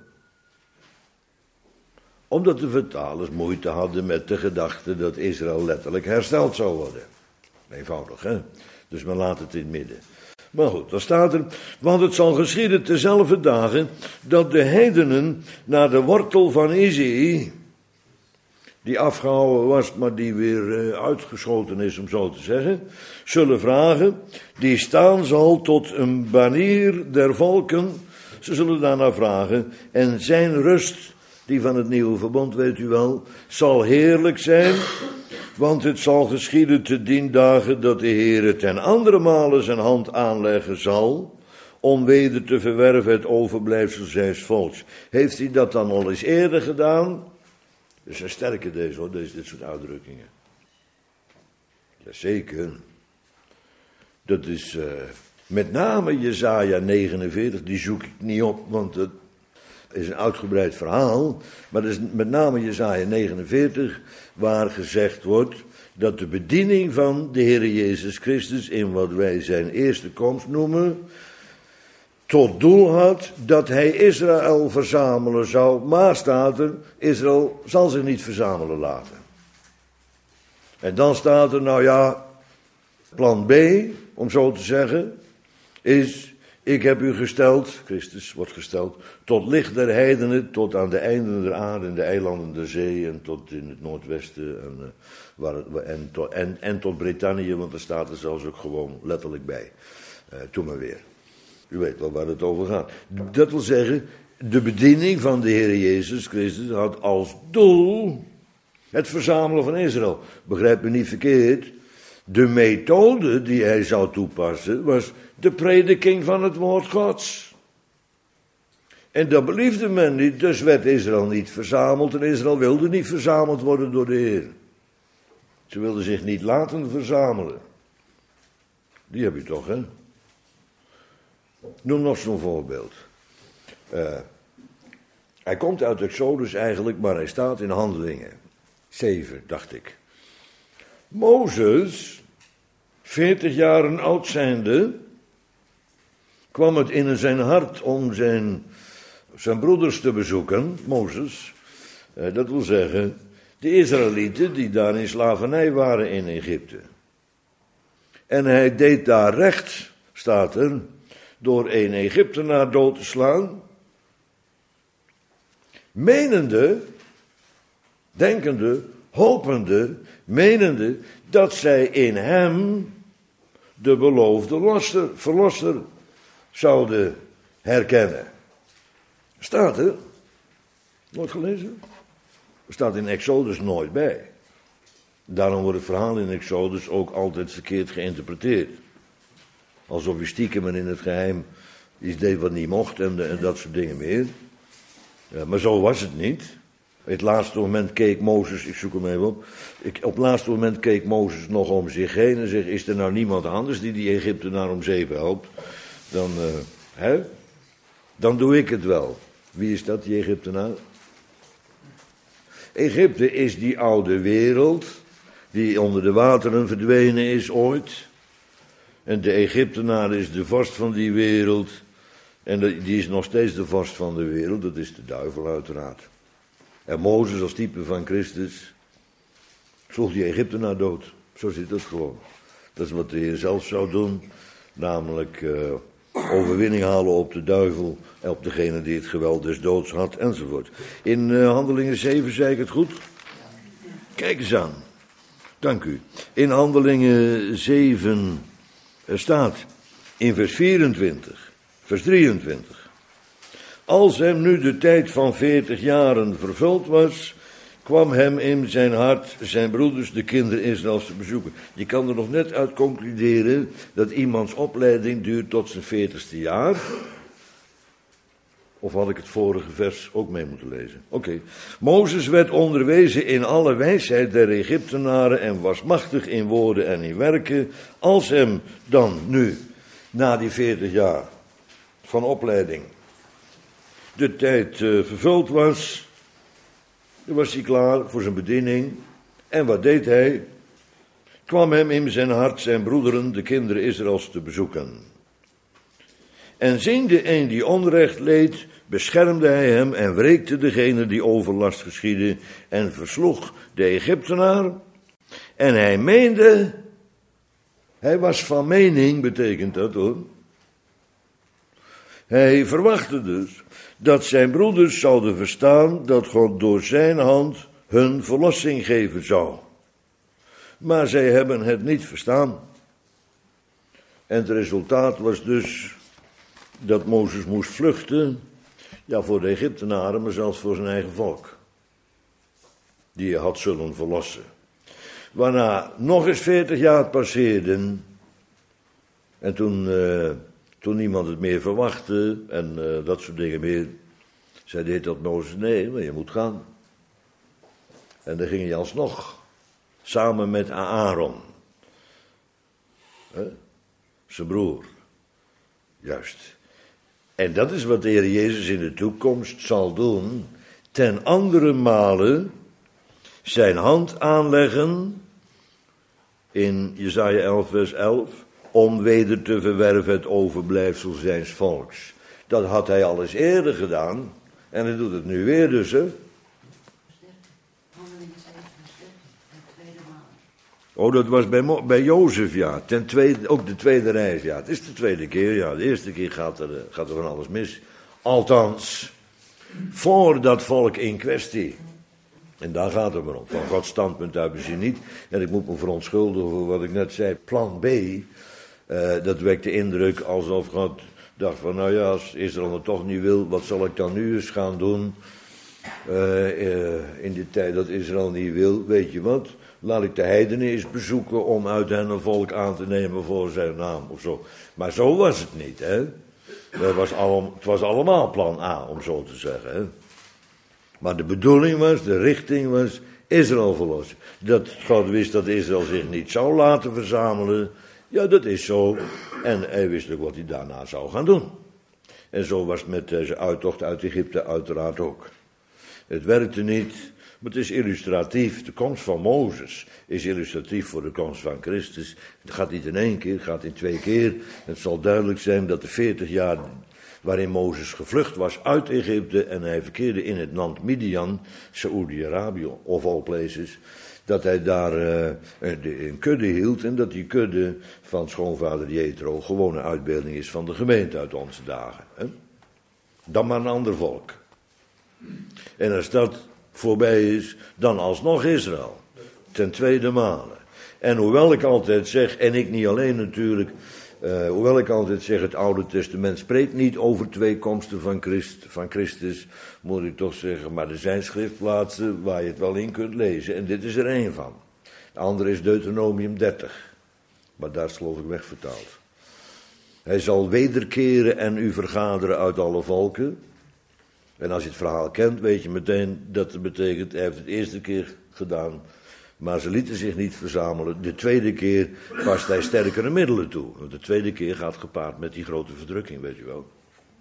Omdat de vertalers moeite hadden met de gedachte dat Israël letterlijk hersteld zou worden. Eenvoudig, hè? Dus men laat het in het midden. Maar goed, dan staat er, want het zal geschieden tezelfde dagen dat de heidenen naar de wortel van Isaïe, die afgehouden was, maar die weer uh, uitgeschoten is, om zo te zeggen, zullen vragen, die staan zal tot een banier der volken. Ze zullen daarna vragen, en zijn rust, die van het nieuwe verbond, weet u wel, zal heerlijk zijn, want het zal geschieden te dien dagen dat de Heere ten andere male zijn hand aanleggen zal, om weder te verwerven het overblijfsel zijns volks. Heeft hij dat dan al eens eerder gedaan? Dat zijn sterke deze hoor, deze, dit soort uitdrukkingen. Jazeker. Dat is uh, met name Jesaja negenenveertig, die zoek ik niet op, want het is een uitgebreid verhaal. Maar dat is met name Jesaja negenenveertig, waar gezegd wordt dat de bediening van de Heer Jezus Christus in wat wij zijn eerste komst noemen, tot doel had dat hij Israël verzamelen zou, maar staat er, Israël zal zich niet verzamelen laten. En dan staat er, nou ja, plan B, om zo te zeggen, is, ik heb u gesteld, Christus wordt gesteld, tot licht der heidenen, tot aan de einden der aarde, in de eilanden der zee, en tot in het noordwesten, en, uh, waar het, en, to, en, en tot Brittannië, want er staat er zelfs ook gewoon letterlijk bij. Uh, toen maar weer. U weet wel waar het over gaat. Dat wil zeggen, de bediening van de Heer Jezus Christus had als doel het verzamelen van Israël. Begrijp me niet verkeerd. De methode die hij zou toepassen was de prediking van het woord Gods. En dat beliefde men niet, dus werd Israël niet verzameld en Israël wilde niet verzameld worden door de Heer. Ze wilden zich niet laten verzamelen. Die heb je toch, hè? Noem nog zo'n voorbeeld. Uh, hij komt uit Exodus eigenlijk, maar hij staat in Handelingen. zeven, dacht ik. Mozes, veertig jaren oud zijnde, kwam het in zijn hart om zijn, zijn broeders te bezoeken, Mozes. Uh, dat wil zeggen, de Israëlieten die daar in slavernij waren in Egypte. En hij deed daar recht, staat er, door een Egyptenaar dood te slaan, menende, denkende, hopende, menende, dat zij in hem de beloofde loster, verlosser zouden herkennen. Staat er? Nooit gelezen? Er staat in Exodus nooit bij. Daarom wordt het verhaal in Exodus ook altijd verkeerd geïnterpreteerd. Alsof je stiekem en in het geheim iets deed wat niet mocht en, de, en dat soort dingen meer. Ja, maar zo was het niet. Op het laatste moment keek Mozes, ik zoek hem even op. Ik, op het laatste moment keek Mozes nog om zich heen en zegt, is er nou niemand anders die die Egyptenaar om zeep helpt? Dan, uh, hè? Dan doe ik het wel. Wie is dat, die Egyptenaar? Egypte is die oude wereld die onder de wateren verdwenen is ooit. En de Egyptenaar is de vorst van die wereld. En die is nog steeds de vorst van de wereld. Dat is de duivel uiteraard. En Mozes als type van Christus sloeg die Egyptenaar dood. Zo zit het gewoon. Dat is wat de Heer zelf zou doen. Namelijk uh, overwinning halen op de duivel. En op degene die het geweld des doods had. Enzovoort. In uh, Handelingen zeven zei ik het goed? Kijk eens aan. Dank u. In Handelingen zeven... Er staat in vers vierentwintig, vers drieëntwintig. Als hem nu de tijd van veertig jaren vervuld was, kwam hem in zijn hart zijn broeders, de kinderen Israëls, te bezoeken. Je kan er nog net uit concluderen dat iemands opleiding duurt tot zijn veertigste jaar. Of had ik het vorige vers ook mee moeten lezen? Oké. Okay. Mozes werd onderwezen in alle wijsheid der Egyptenaren en was machtig in woorden en in werken. Als hem dan nu, na die veertig jaar van opleiding, de tijd uh, vervuld was, dan was hij klaar voor zijn bediening. En wat deed hij? Kwam hem in zijn hart zijn broederen, de kinderen Israëls, te bezoeken. En ziende een die onrecht leed, beschermde hij hem en wreekte degene die overlast geschiedde en versloeg de Egyptenaar. En hij meende, hij was van mening, betekent dat hoor. Hij verwachtte dus dat zijn broeders zouden verstaan dat God door zijn hand hun verlossing geven zou. Maar zij hebben het niet verstaan. En het resultaat was dus dat Mozes moest vluchten, ja voor de Egyptenaren, maar zelfs voor zijn eigen volk. Die hij had zullen verlossen. Waarna nog eens veertig jaar passeerden. En toen, uh, toen niemand het meer verwachtte en uh, dat soort dingen meer, zei hij tot Mozes, nee, maar je moet gaan. En dan ging hij alsnog, samen met Aaron, hè, zijn broer, juist. En dat is wat de Heer Jezus in de toekomst zal doen, ten andere male zijn hand aanleggen, in Jesaja elf vers elf, om weder te verwerven het overblijfsel zijns volks. Dat had hij al eens eerder gedaan, en hij doet het nu weer dus, hè. Oh, dat was bij, Mo- bij Jozef, ja. Ten tweede, ook de tweede reis, ja. Het is de tweede keer, ja. De eerste keer gaat er, gaat er van alles mis. Althans, voor dat volk in kwestie. En daar gaat het maar om. Van Gods standpunt uit bezien niet. En ik moet me verontschuldigen voor wat ik net zei. Plan B, uh, dat wekt de indruk alsof God dacht van, nou ja, als Israël het toch niet wil, wat zal ik dan nu eens gaan doen? Uh, uh, in de tijd dat Israël niet wil, weet je wat? Laat ik de heidenen eens bezoeken om uit hen een volk aan te nemen voor zijn naam of zo. Maar zo was het niet, hè. Het was, allemaal, het was allemaal plan A, om zo te zeggen, hè. Maar de bedoeling was, de richting was, Israël verlossen. Dat God wist dat Israël zich niet zou laten verzamelen. Ja, dat is zo. En hij wist ook wat hij daarna zou gaan doen. En zo was het met deze uittocht uit Egypte uiteraard ook. Het werkte niet, maar het is illustratief. De komst van Mozes is illustratief voor de komst van Christus. Het gaat niet in één keer, het gaat in twee keer. Het zal duidelijk zijn dat de veertig jaar waarin Mozes gevlucht was uit Egypte en hij verkeerde in het land Midian, Saoedi-Arabië of all places, dat hij daar uh, een kudde hield en dat die kudde van schoonvader Jethro gewoon een uitbeelding is van de gemeente uit onze dagen. Hè? Dan maar een ander volk. En als dat voorbij is, dan alsnog Israël. Ten tweede male. En hoewel ik altijd zeg, en ik niet alleen natuurlijk, uh, hoewel ik altijd zeg, het Oude Testament spreekt niet over twee komsten van, Christ, van Christus, moet ik toch zeggen, maar er zijn schriftplaatsen waar je het wel in kunt lezen. En dit is er één van. De andere is Deuteronomium dertig. Maar daar is geloof ik wegvertaald. Hij zal wederkeren en u vergaderen uit alle volken. En als je het verhaal kent, weet je meteen dat het betekent, hij heeft het de eerste keer gedaan, maar ze lieten zich niet verzamelen. De tweede keer past hij sterkere middelen toe. Want de tweede keer gaat gepaard met die grote verdrukking, weet je wel.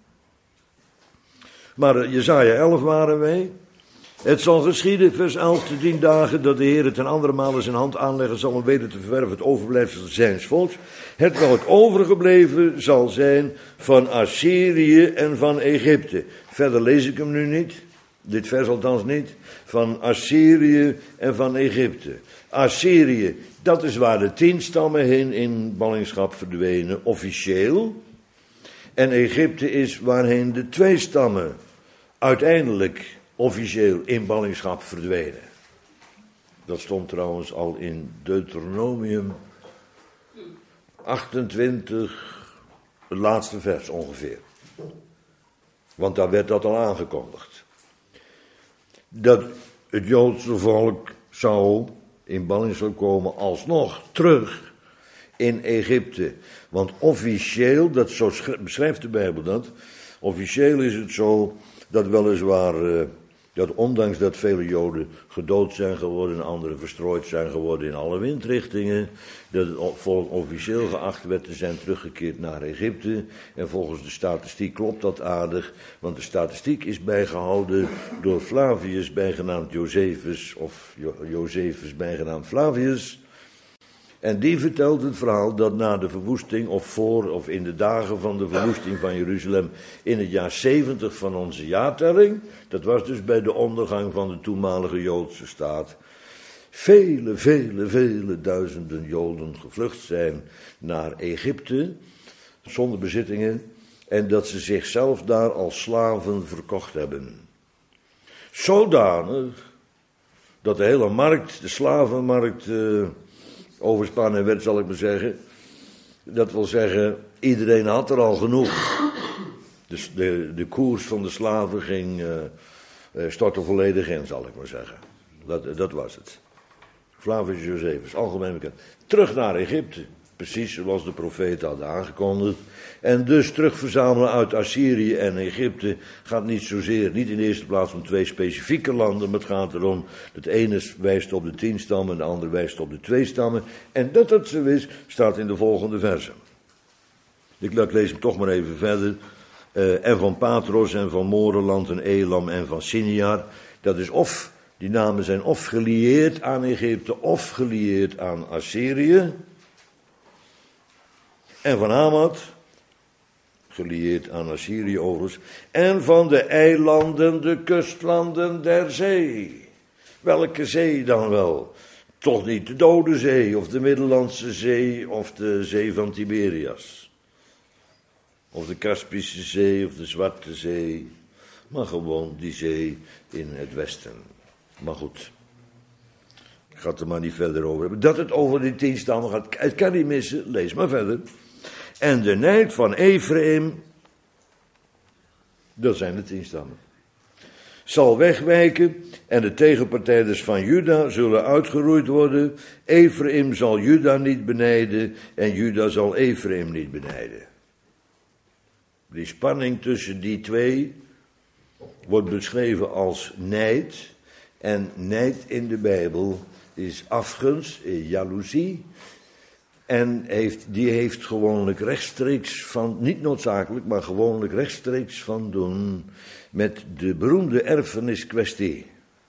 Maar Jesaja elf waren wij. Het zal geschieden, vers elf, te dien dagen, dat de Heer ten andere male zijn hand aanleggen zal om weder te verwerven het overblijfsel zijns volks. Het welk overgebleven zal zijn van Assyrië en van Egypte. Verder lees ik hem nu niet, dit vers althans niet. Van Assyrië en van Egypte. Assyrië, dat is waar de tien stammen heen in ballingschap verdwenen, officieel. En Egypte is waarheen de twee stammen uiteindelijk officieel in ballingschap verdwenen. Dat stond trouwens al in Deuteronomium achtentwintig, het laatste vers ongeveer. Want daar werd dat al aangekondigd. Dat het Joodse volk zou in ballingschap komen alsnog terug in Egypte. Want officieel, dat zo beschrijft de Bijbel dat, officieel is het zo dat weliswaar, uh, dat ondanks dat vele Joden gedood zijn geworden en anderen verstrooid zijn geworden in alle windrichtingen, dat het volk officieel geacht werd te zijn teruggekeerd naar Egypte. En volgens de statistiek klopt dat aardig, want de statistiek is bijgehouden door Flavius, bijgenaamd Josephus, of jo- Josephus, bijgenaamd Flavius. En die vertelt het verhaal dat na de verwoesting, of voor, of in de dagen van de verwoesting van Jeruzalem, in het jaar zeventig van onze jaartelling, dat was dus bij de ondergang van de toenmalige Joodse staat, vele, vele, vele duizenden Joden gevlucht zijn naar Egypte, zonder bezittingen, en dat ze zichzelf daar als slaven verkocht hebben. Zodanig dat de hele markt, de slavenmarkt, uh, overspannen werd, zal ik maar zeggen. Dat wil zeggen, iedereen had er al genoeg. Dus de, de koers van de slaven ging, uh, uh, stortte volledig in, zal ik maar zeggen. Dat, dat was het. Flavius Josephus, algemeen bekend. Terug naar Egypte, precies zoals de profeten hadden aangekondigd. En dus terugverzamelen uit Assyrië en Egypte gaat niet zozeer, niet in de eerste plaats om twee specifieke landen, maar het gaat erom, het ene wijst op de tien stammen en de andere wijst op de twee stammen. En dat dat zo is, staat in de volgende versen. Ik lees hem toch maar even verder. Uh, en van Patros en van Moreland en Elam en van Siniar. Dat is of, die namen zijn of gelieerd aan Egypte of gelieerd aan Assyrië. En van Hamad, gelieerd aan Assyrië overigens, en van de eilanden, de kustlanden der zee. Welke zee dan wel? Toch niet de Dode Zee, of de Middellandse Zee, of de Zee van Tiberias. Of de Kaspische Zee, of de Zwarte Zee. Maar gewoon die zee in het westen. Maar goed, ik ga het er maar niet verder over hebben. Dat het over die tien stammen gaat, het kan niet missen, lees maar verder. En de nijd van Ephraim, dat zijn de tien stammen, zal wegwijken en de tegenpartijders van Juda zullen uitgeroeid worden. Ephraim zal Juda niet benijden en Juda zal Ephraim niet benijden. Die spanning tussen die twee wordt beschreven als nijd. En nijd in de Bijbel is afgunst, jaloezie. En heeft, die heeft gewoonlijk rechtstreeks van, niet noodzakelijk, maar gewoonlijk rechtstreeks van doen met de beroemde erfeniskwestie.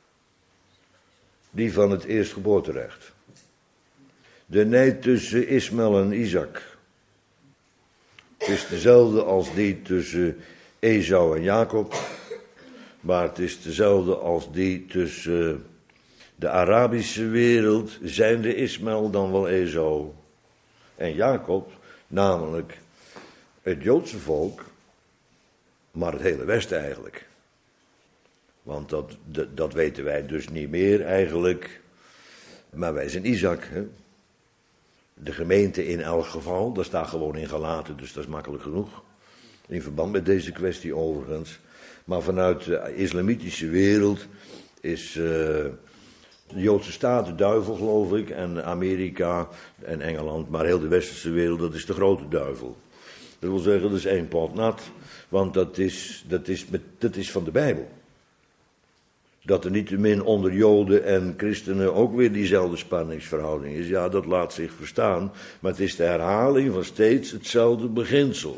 Die van het eerstgeboorterecht. De nijd tussen Ismaël en Isaac. Het is dezelfde als die tussen Esau en Jacob. Maar het is dezelfde als die tussen de Arabische wereld, zijnde Ismaël dan wel Esau. En Jacob, namelijk het Joodse volk, maar het hele Westen eigenlijk. Want dat, dat, dat weten wij dus niet meer eigenlijk. Maar wij zijn Isaac. Hè? De gemeente in elk geval, daar staat gewoon in gelaten, dus dat is makkelijk genoeg. In verband met deze kwestie overigens. Maar vanuit de islamitische wereld is uh, de Joodse staat de duivel, geloof ik, en Amerika en Engeland, maar heel de westerse wereld, dat is de grote duivel. Dat wil zeggen, dat is één pot nat, want dat is, dat is, met, dat is van de Bijbel. Dat er niettemin onder Joden en christenen ook weer diezelfde spanningsverhouding is, ja, dat laat zich verstaan, maar het is de herhaling van steeds hetzelfde beginsel.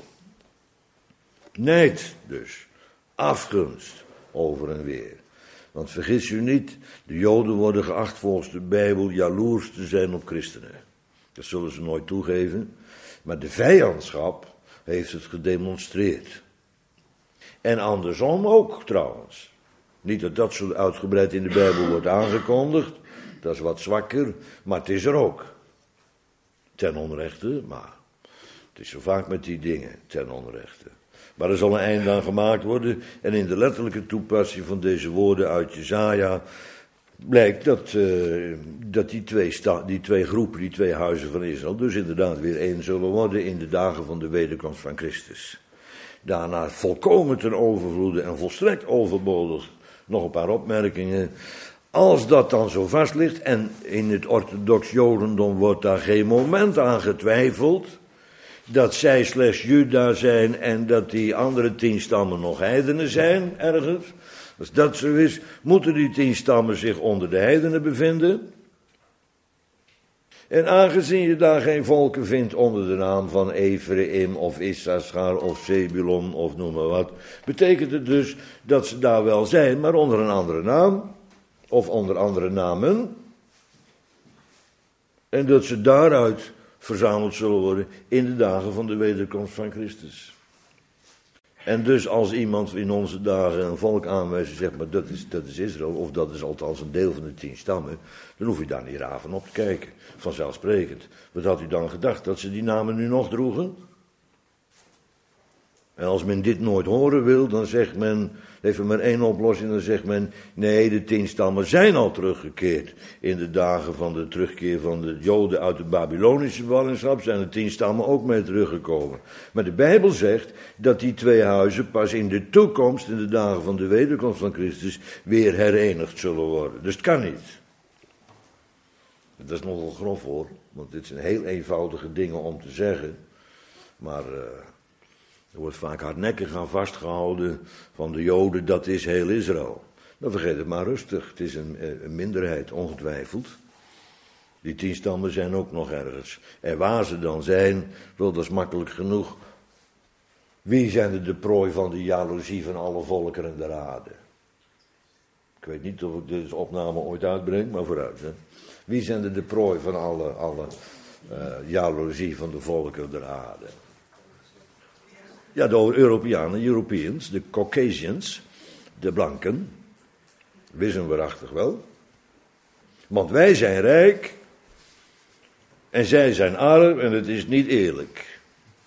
Nijd dus, afgunst over en weer. Want vergis u niet, de Joden worden geacht volgens de Bijbel jaloers te zijn op christenen. Dat zullen ze nooit toegeven, maar de vijandschap heeft het gedemonstreerd. En andersom ook trouwens. Niet dat dat zo uitgebreid in de Bijbel wordt aangekondigd, dat is wat zwakker, maar het is er ook. Ten onrechte, maar het is zo vaak met die dingen, ten onrechte. Maar er zal een eind aan gemaakt worden en in de letterlijke toepassing van deze woorden uit Jesaja blijkt dat, uh, dat die, twee sta- die twee groepen, die twee huizen van Israël, dus inderdaad weer één zullen worden in de dagen van de wederkomst van Christus. Daarna volkomen ten overvloede en volstrekt overbodig nog een paar opmerkingen. Als dat dan zo vast ligt, en in het orthodox jodendom wordt daar geen moment aan getwijfeld, dat zij slechts Juda zijn en dat die andere tien stammen nog heidenen zijn, ergens. Als dat zo is, moeten die tien stammen zich onder de heidenen bevinden. En aangezien je daar geen volken vindt onder de naam van Ephraim of Issachar of Zebulon of noem maar wat, betekent het dus dat ze daar wel zijn, maar onder een andere naam, of onder andere namen, en dat ze daaruit verzameld zullen worden in de dagen van de wederkomst van Christus. En dus als iemand in onze dagen een volk aanwijst en zegt, maar dat is, dat is Israël, of dat is althans een deel van de tien stammen, dan hoef je daar niet raar van op te kijken. Vanzelfsprekend. Wat had u dan gedacht, dat ze die namen nu nog droegen? En als men dit nooit horen wil, dan zegt men, heeft men maar één oplossing, dan zegt men, nee, de tien stammen zijn al teruggekeerd. In de dagen van de terugkeer van de Joden uit de Babylonische ballingschap zijn de tien stammen ook mee teruggekomen. Maar de Bijbel zegt dat die twee huizen pas in de toekomst, in de dagen van de wederkomst van Christus, weer herenigd zullen worden. Dus het kan niet. Dat is nogal grof hoor, want dit zijn heel eenvoudige dingen om te zeggen, maar Uh, Er wordt vaak hardnekkig aan vastgehouden van de Joden, dat is heel Israël. Dan vergeet het maar rustig, het is een, een minderheid, ongetwijfeld. Die tien stammen zijn ook nog ergens. En waar ze dan zijn, wel, dat is makkelijk genoeg. Wie zijn er de prooi van de jaloezie van alle volkeren der aarde? Ik weet niet of ik deze opname ooit uitbreng, maar vooruit. Hè. Wie zijn er de prooi van alle, alle uh, jaloezie van de volkeren der aarde? Ja, de Europeanen, Europeans, de Caucasians, de blanken, wisten we waarachtig wel. Want wij zijn rijk en zij zijn arm en het is niet eerlijk.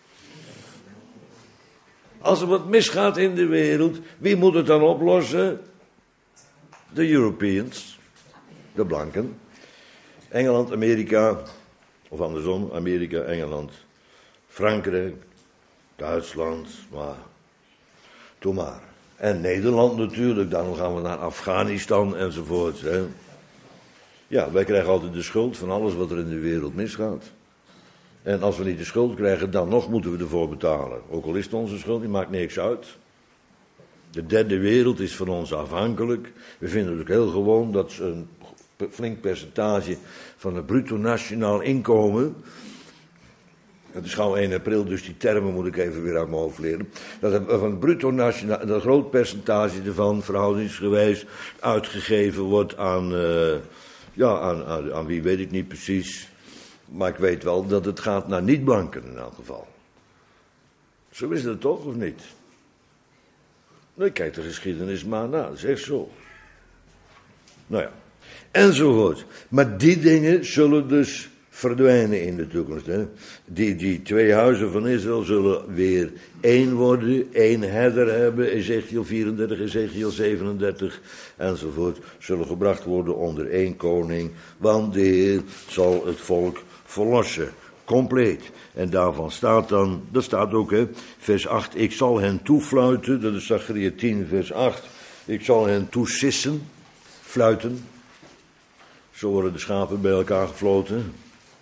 Als er wat misgaat in de wereld, wie moet het dan oplossen? De Europeans, de blanken. Engeland, Amerika, of andersom, Amerika, Engeland, Frankrijk, Duitsland, maar doe maar. En Nederland natuurlijk, dan gaan we naar Afghanistan enzovoort. Hè. Ja, wij krijgen altijd de schuld van alles wat er in de wereld misgaat. En als we niet de schuld krijgen, dan nog moeten we ervoor betalen. Ook al is het onze schuld, die maakt niks uit. De derde wereld is van ons afhankelijk. We vinden het ook heel gewoon dat een flink percentage van het bruto nationaal inkomen, het is gauw één april, dus die termen moet ik even weer uit mijn hoofd leren. Dat van het bruto nationaal, dat een groot percentage ervan verhoudingsgewijs uitgegeven wordt aan, uh, ja, aan, aan, aan wie weet ik niet precies. Maar ik weet wel dat het gaat naar niet-blanken in elk geval. Zo is dat toch, of niet? Nou, kijk de geschiedenis maar na, dat is echt zo. Nou ja, enzovoort. Maar die dingen zullen dus verdwijnen in de toekomst. Hè. Die, die twee huizen van Israël zullen weer één worden, één herder hebben, Ezekiel vierendertig, Ezekiel zevenendertig enzovoort, zullen gebracht worden onder één koning, want de Heer zal het volk verlossen, compleet. En daarvan staat dan, dat staat ook, hè, vers acht, ik zal hen toefluiten, dat is Zacharia tien, vers acht, ik zal hen toesissen, fluiten, zo worden de schapen bij elkaar gefloten.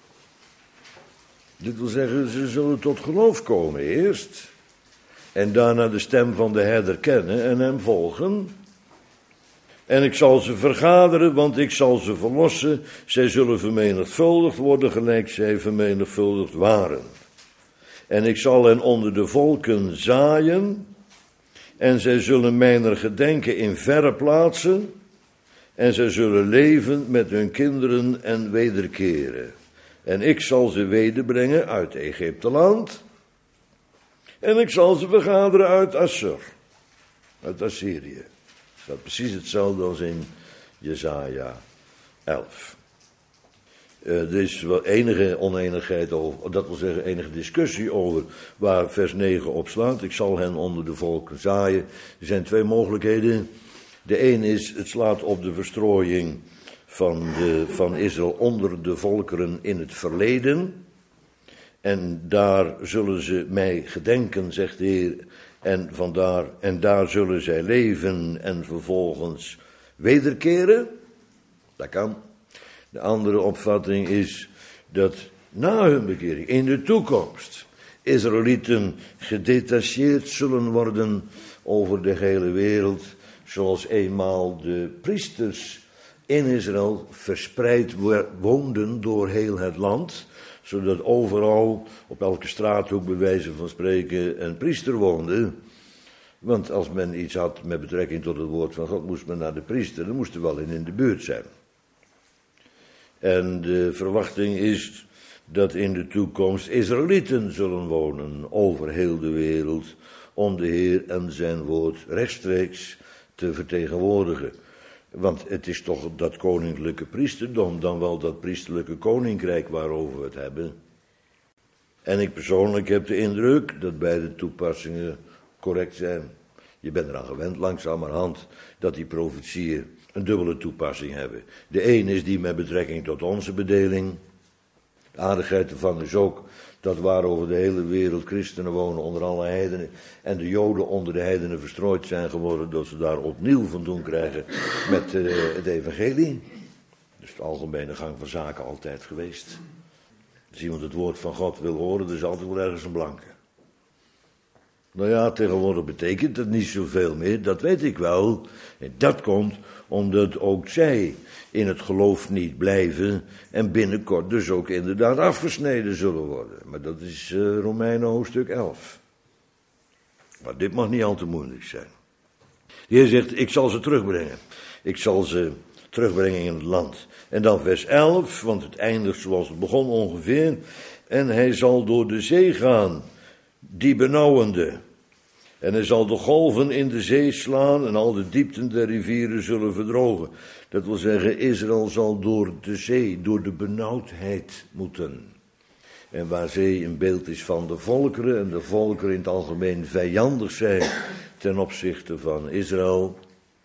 Dit wil zeggen, ze zullen tot geloof komen eerst. En daarna de stem van de herder kennen en hem volgen. En ik zal ze vergaderen, want ik zal ze verlossen. Zij zullen vermenigvuldigd worden, gelijk zij vermenigvuldigd waren. En ik zal hen onder de volken zaaien. En zij zullen mijner gedenken in verre plaatsen. En zij zullen leven met hun kinderen en wederkeren. En ik zal ze wederbrengen uit Egypteland. En ik zal ze vergaderen uit Assur. Uit Assyrië. Dat is precies hetzelfde als in Jesaja elf. Uh, er is wel enige oneenigheid over, dat wil zeggen enige discussie over waar vers negen op slaat. Ik zal hen onder de volken zaaien. Er zijn twee mogelijkheden. De een is, het slaat op de verstrooiing van, de, van Israël onder de volkeren in het verleden. En daar zullen ze mij gedenken, zegt de Heer, en, vandaar, en daar zullen zij leven en vervolgens wederkeren. Dat kan. De andere opvatting is dat na hun bekering, in de toekomst, Israëlieten gedetacheerd zullen worden over de hele wereld, zoals eenmaal de priesters in Israël verspreid woonden door heel het land, zodat overal, op elke straathoek bij wijze van spreken, een priester woonde. Want als men iets had met betrekking tot het woord van God, moest men naar de priester, dan moest er wel in in de buurt zijn. En de verwachting is dat in de toekomst Israëlieten zullen wonen over heel de wereld, om de Heer en zijn woord rechtstreeks te vertegenwoordigen. Want het is toch dat koninklijke priesterdom, dan wel dat priesterlijke koninkrijk waarover we het hebben. En ik persoonlijk heb de indruk dat beide toepassingen correct zijn. Je bent eraan gewend langzamerhand dat die profetieën een dubbele toepassing hebben. De een is die met betrekking tot onze bedeling. De aardigheid ervan is ook dat waar over de hele wereld christenen wonen onder alle heidenen en de joden onder de heidenen verstrooid zijn geworden, dat ze daar opnieuw van doen krijgen met uh, het evangelie. Dus de algemene gang van zaken altijd geweest. Als iemand het woord van God wil horen, er is altijd wel ergens een blanke. Nou ja, tegenwoordig betekent het niet zoveel meer, dat weet ik wel. En dat komt omdat ook zij in het geloof niet blijven en binnenkort dus ook inderdaad afgesneden zullen worden. Maar dat is uh, Romeinen hoofdstuk elf. Maar dit mag niet al te moeilijk zijn. De Heer zegt, ik zal ze terugbrengen. Ik zal ze terugbrengen in het land. En dan vers elf, want het eindigt zoals het begon ongeveer. En hij zal door de zee gaan, die benauwende. En hij zal de golven in de zee slaan en al de diepten der rivieren zullen verdrogen. Dat wil zeggen, Israël zal door de zee, door de benauwdheid moeten. En waar zee een beeld is van de volkeren en de volkeren in het algemeen vijandig zijn ten opzichte van Israël,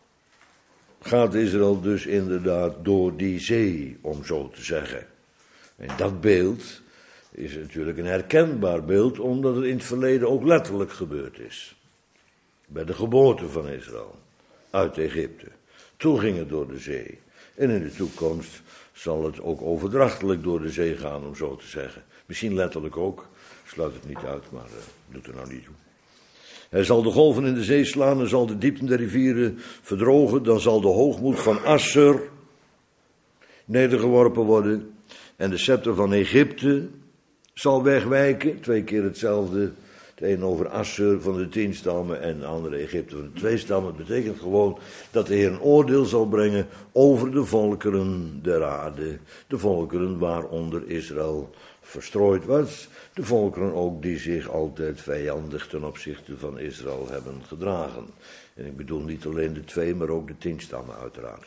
gaat Israël dus inderdaad door die zee, om zo te zeggen. En dat beeld is natuurlijk een herkenbaar beeld, omdat het in het verleden ook letterlijk gebeurd is. Bij de geboorte van Israël, uit Egypte. Toen ging het door de zee. En in de toekomst zal het ook overdrachtelijk door de zee gaan, om zo te zeggen. Misschien letterlijk ook, sluit het niet uit, maar uh, doet er nou niet toe. Hij zal de golven in de zee slaan en zal de diepten der rivieren verdrogen. Dan zal de hoogmoed van Assur nedergeworpen worden. En de scepter van Egypte zal wegwijken. Twee keer hetzelfde. Het een over Assur van de tien stammen en de andere Egypte van de twee stammen. Het betekent gewoon dat de Heer een oordeel zal brengen over de volkeren der aarde. De volkeren waaronder Israël verstrooid was. De volkeren ook die zich altijd vijandig ten opzichte van Israël hebben gedragen. En ik bedoel niet alleen de twee, maar ook de tien stammen uiteraard.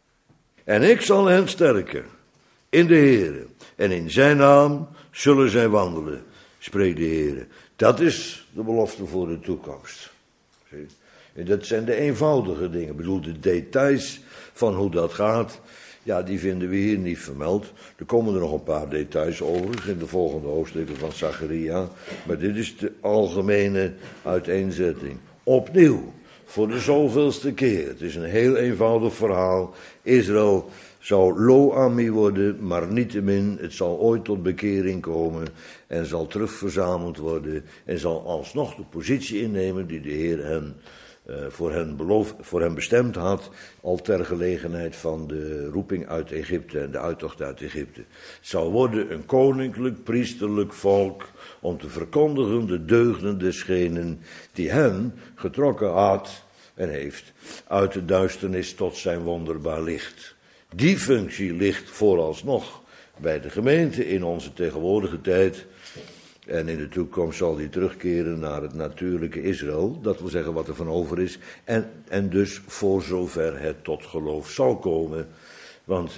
En ik zal hen sterken in de Heere. En in zijn naam zullen zij wandelen, spreekt de Heere. Dat is de belofte voor de toekomst. Zie? En dat zijn de eenvoudige dingen. Ik bedoel, de details van hoe dat gaat, ja, die vinden we hier niet vermeld. Er komen er nog een paar details over in de volgende hoofdstukken van Zacharia. Maar dit is de algemene uiteenzetting. Opnieuw, voor de zoveelste keer. Het is een heel eenvoudig verhaal. Israël zou Lo-Ami worden, maar niettemin, het zal ooit tot bekering komen en zal terugverzameld worden en zal alsnog de positie innemen die de Heer hen, uh, voor, hen beloof, voor hen bestemd had, al ter gelegenheid van de roeping uit Egypte en de uittocht uit Egypte. Het zal worden een koninklijk, priesterlijk volk om te verkondigen de deugden desgenen die hen getrokken had en heeft uit de duisternis tot zijn wonderbaar licht. Die functie ligt vooralsnog bij de gemeente in onze tegenwoordige tijd. En in de toekomst zal die terugkeren naar het natuurlijke Israël. Dat wil zeggen wat er van over is. En, en dus voor zover het tot geloof zal komen. Want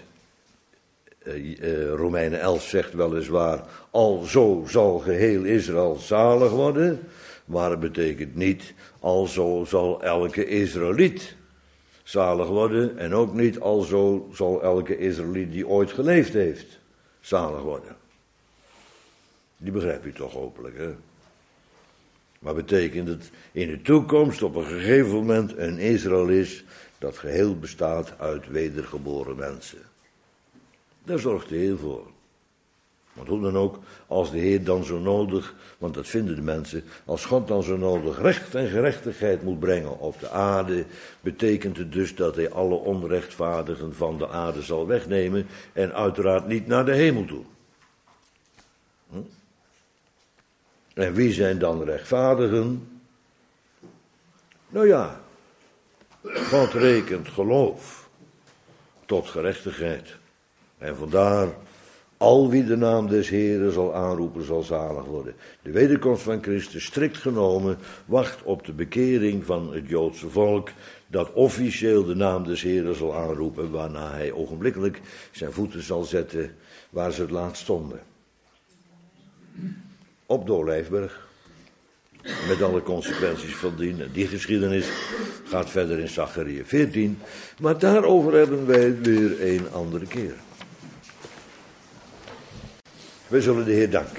uh, uh, Romeinen elf zegt weliswaar, alzo zal geheel Israël zalig worden. Maar het betekent niet, alzo zal elke Israëliet zalig worden. En ook niet, alzo zal elke Israëliet die ooit geleefd heeft zalig worden. Die begrijp je toch hopelijk, hè? Maar betekent het in de toekomst op een gegeven moment een Israël is dat geheel bestaat uit wedergeboren mensen. Daar zorgt de Heer voor. Want hoe dan ook, als de Heer dan zo nodig, want dat vinden de mensen, als God dan zo nodig recht en gerechtigheid moet brengen op de aarde, betekent het dus dat hij alle onrechtvaardigen van de aarde zal wegnemen en uiteraard niet naar de hemel toe. Hm? En wie zijn dan rechtvaardigen? Nou ja, God rekent geloof tot gerechtigheid. En vandaar, al wie de naam des Heeren zal aanroepen, zal zalig worden. De wederkomst van Christus, strikt genomen, wacht op de bekering van het Joodse volk, dat officieel de naam des Heeren zal aanroepen, waarna hij ogenblikkelijk zijn voeten zal zetten waar ze het laatst stonden. Op de Olijfberg. Met alle consequenties van dien. En die geschiedenis gaat verder in Zachariah veertien. Maar daarover hebben wij het weer een andere keer. We zullen de Heer danken.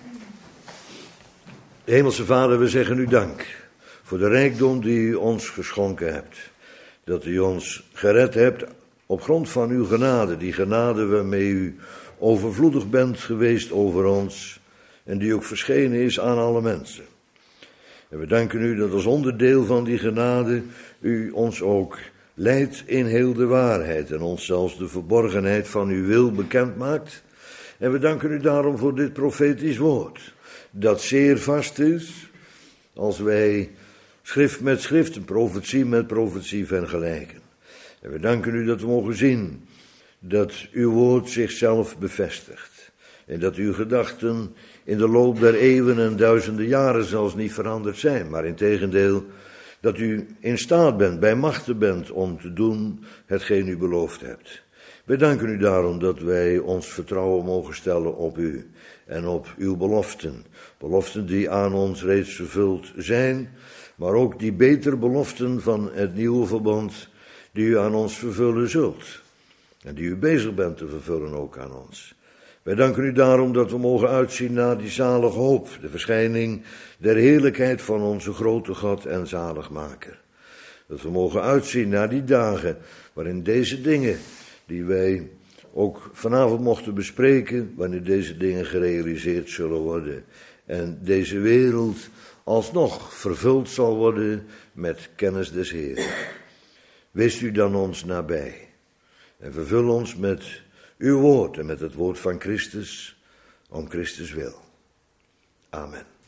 Hemelse Vader, we zeggen u dank voor de rijkdom die u ons geschonken hebt. Dat u ons gered hebt op grond van uw genade. Die genade waarmee u overvloedig bent geweest over ons. En die ook verschenen is aan alle mensen. En we danken u dat als onderdeel van die genade u ons ook leidt in heel de waarheid. En ons zelfs de verborgenheid van uw wil bekend maakt. En we danken u daarom voor dit profetisch woord. Dat zeer vast is als wij schrift met schrift en profetie met profetie vergelijken. En we danken u dat we mogen zien dat uw woord zichzelf bevestigt. En dat uw gedachten in de loop der eeuwen en duizenden jaren zelfs niet veranderd zijn. Maar integendeel dat u in staat bent, bij machten bent om te doen hetgeen u beloofd hebt. Wij danken u daarom dat wij ons vertrouwen mogen stellen op u en op uw beloften. Beloften die aan ons reeds vervuld zijn, maar ook die betere beloften van het nieuwe verbond die u aan ons vervullen zult. En die u bezig bent te vervullen ook aan ons. Wij danken u daarom dat we mogen uitzien naar die zalige hoop, de verschijning der heerlijkheid van onze grote God en zaligmaker. Dat we mogen uitzien naar die dagen waarin deze dingen die wij ook vanavond mochten bespreken, wanneer deze dingen gerealiseerd zullen worden. En deze wereld alsnog vervuld zal worden met kennis des Heeren. Wees u dan ons nabij en vervul ons met uw woord en met het woord van Christus, om Christus wil. Amen.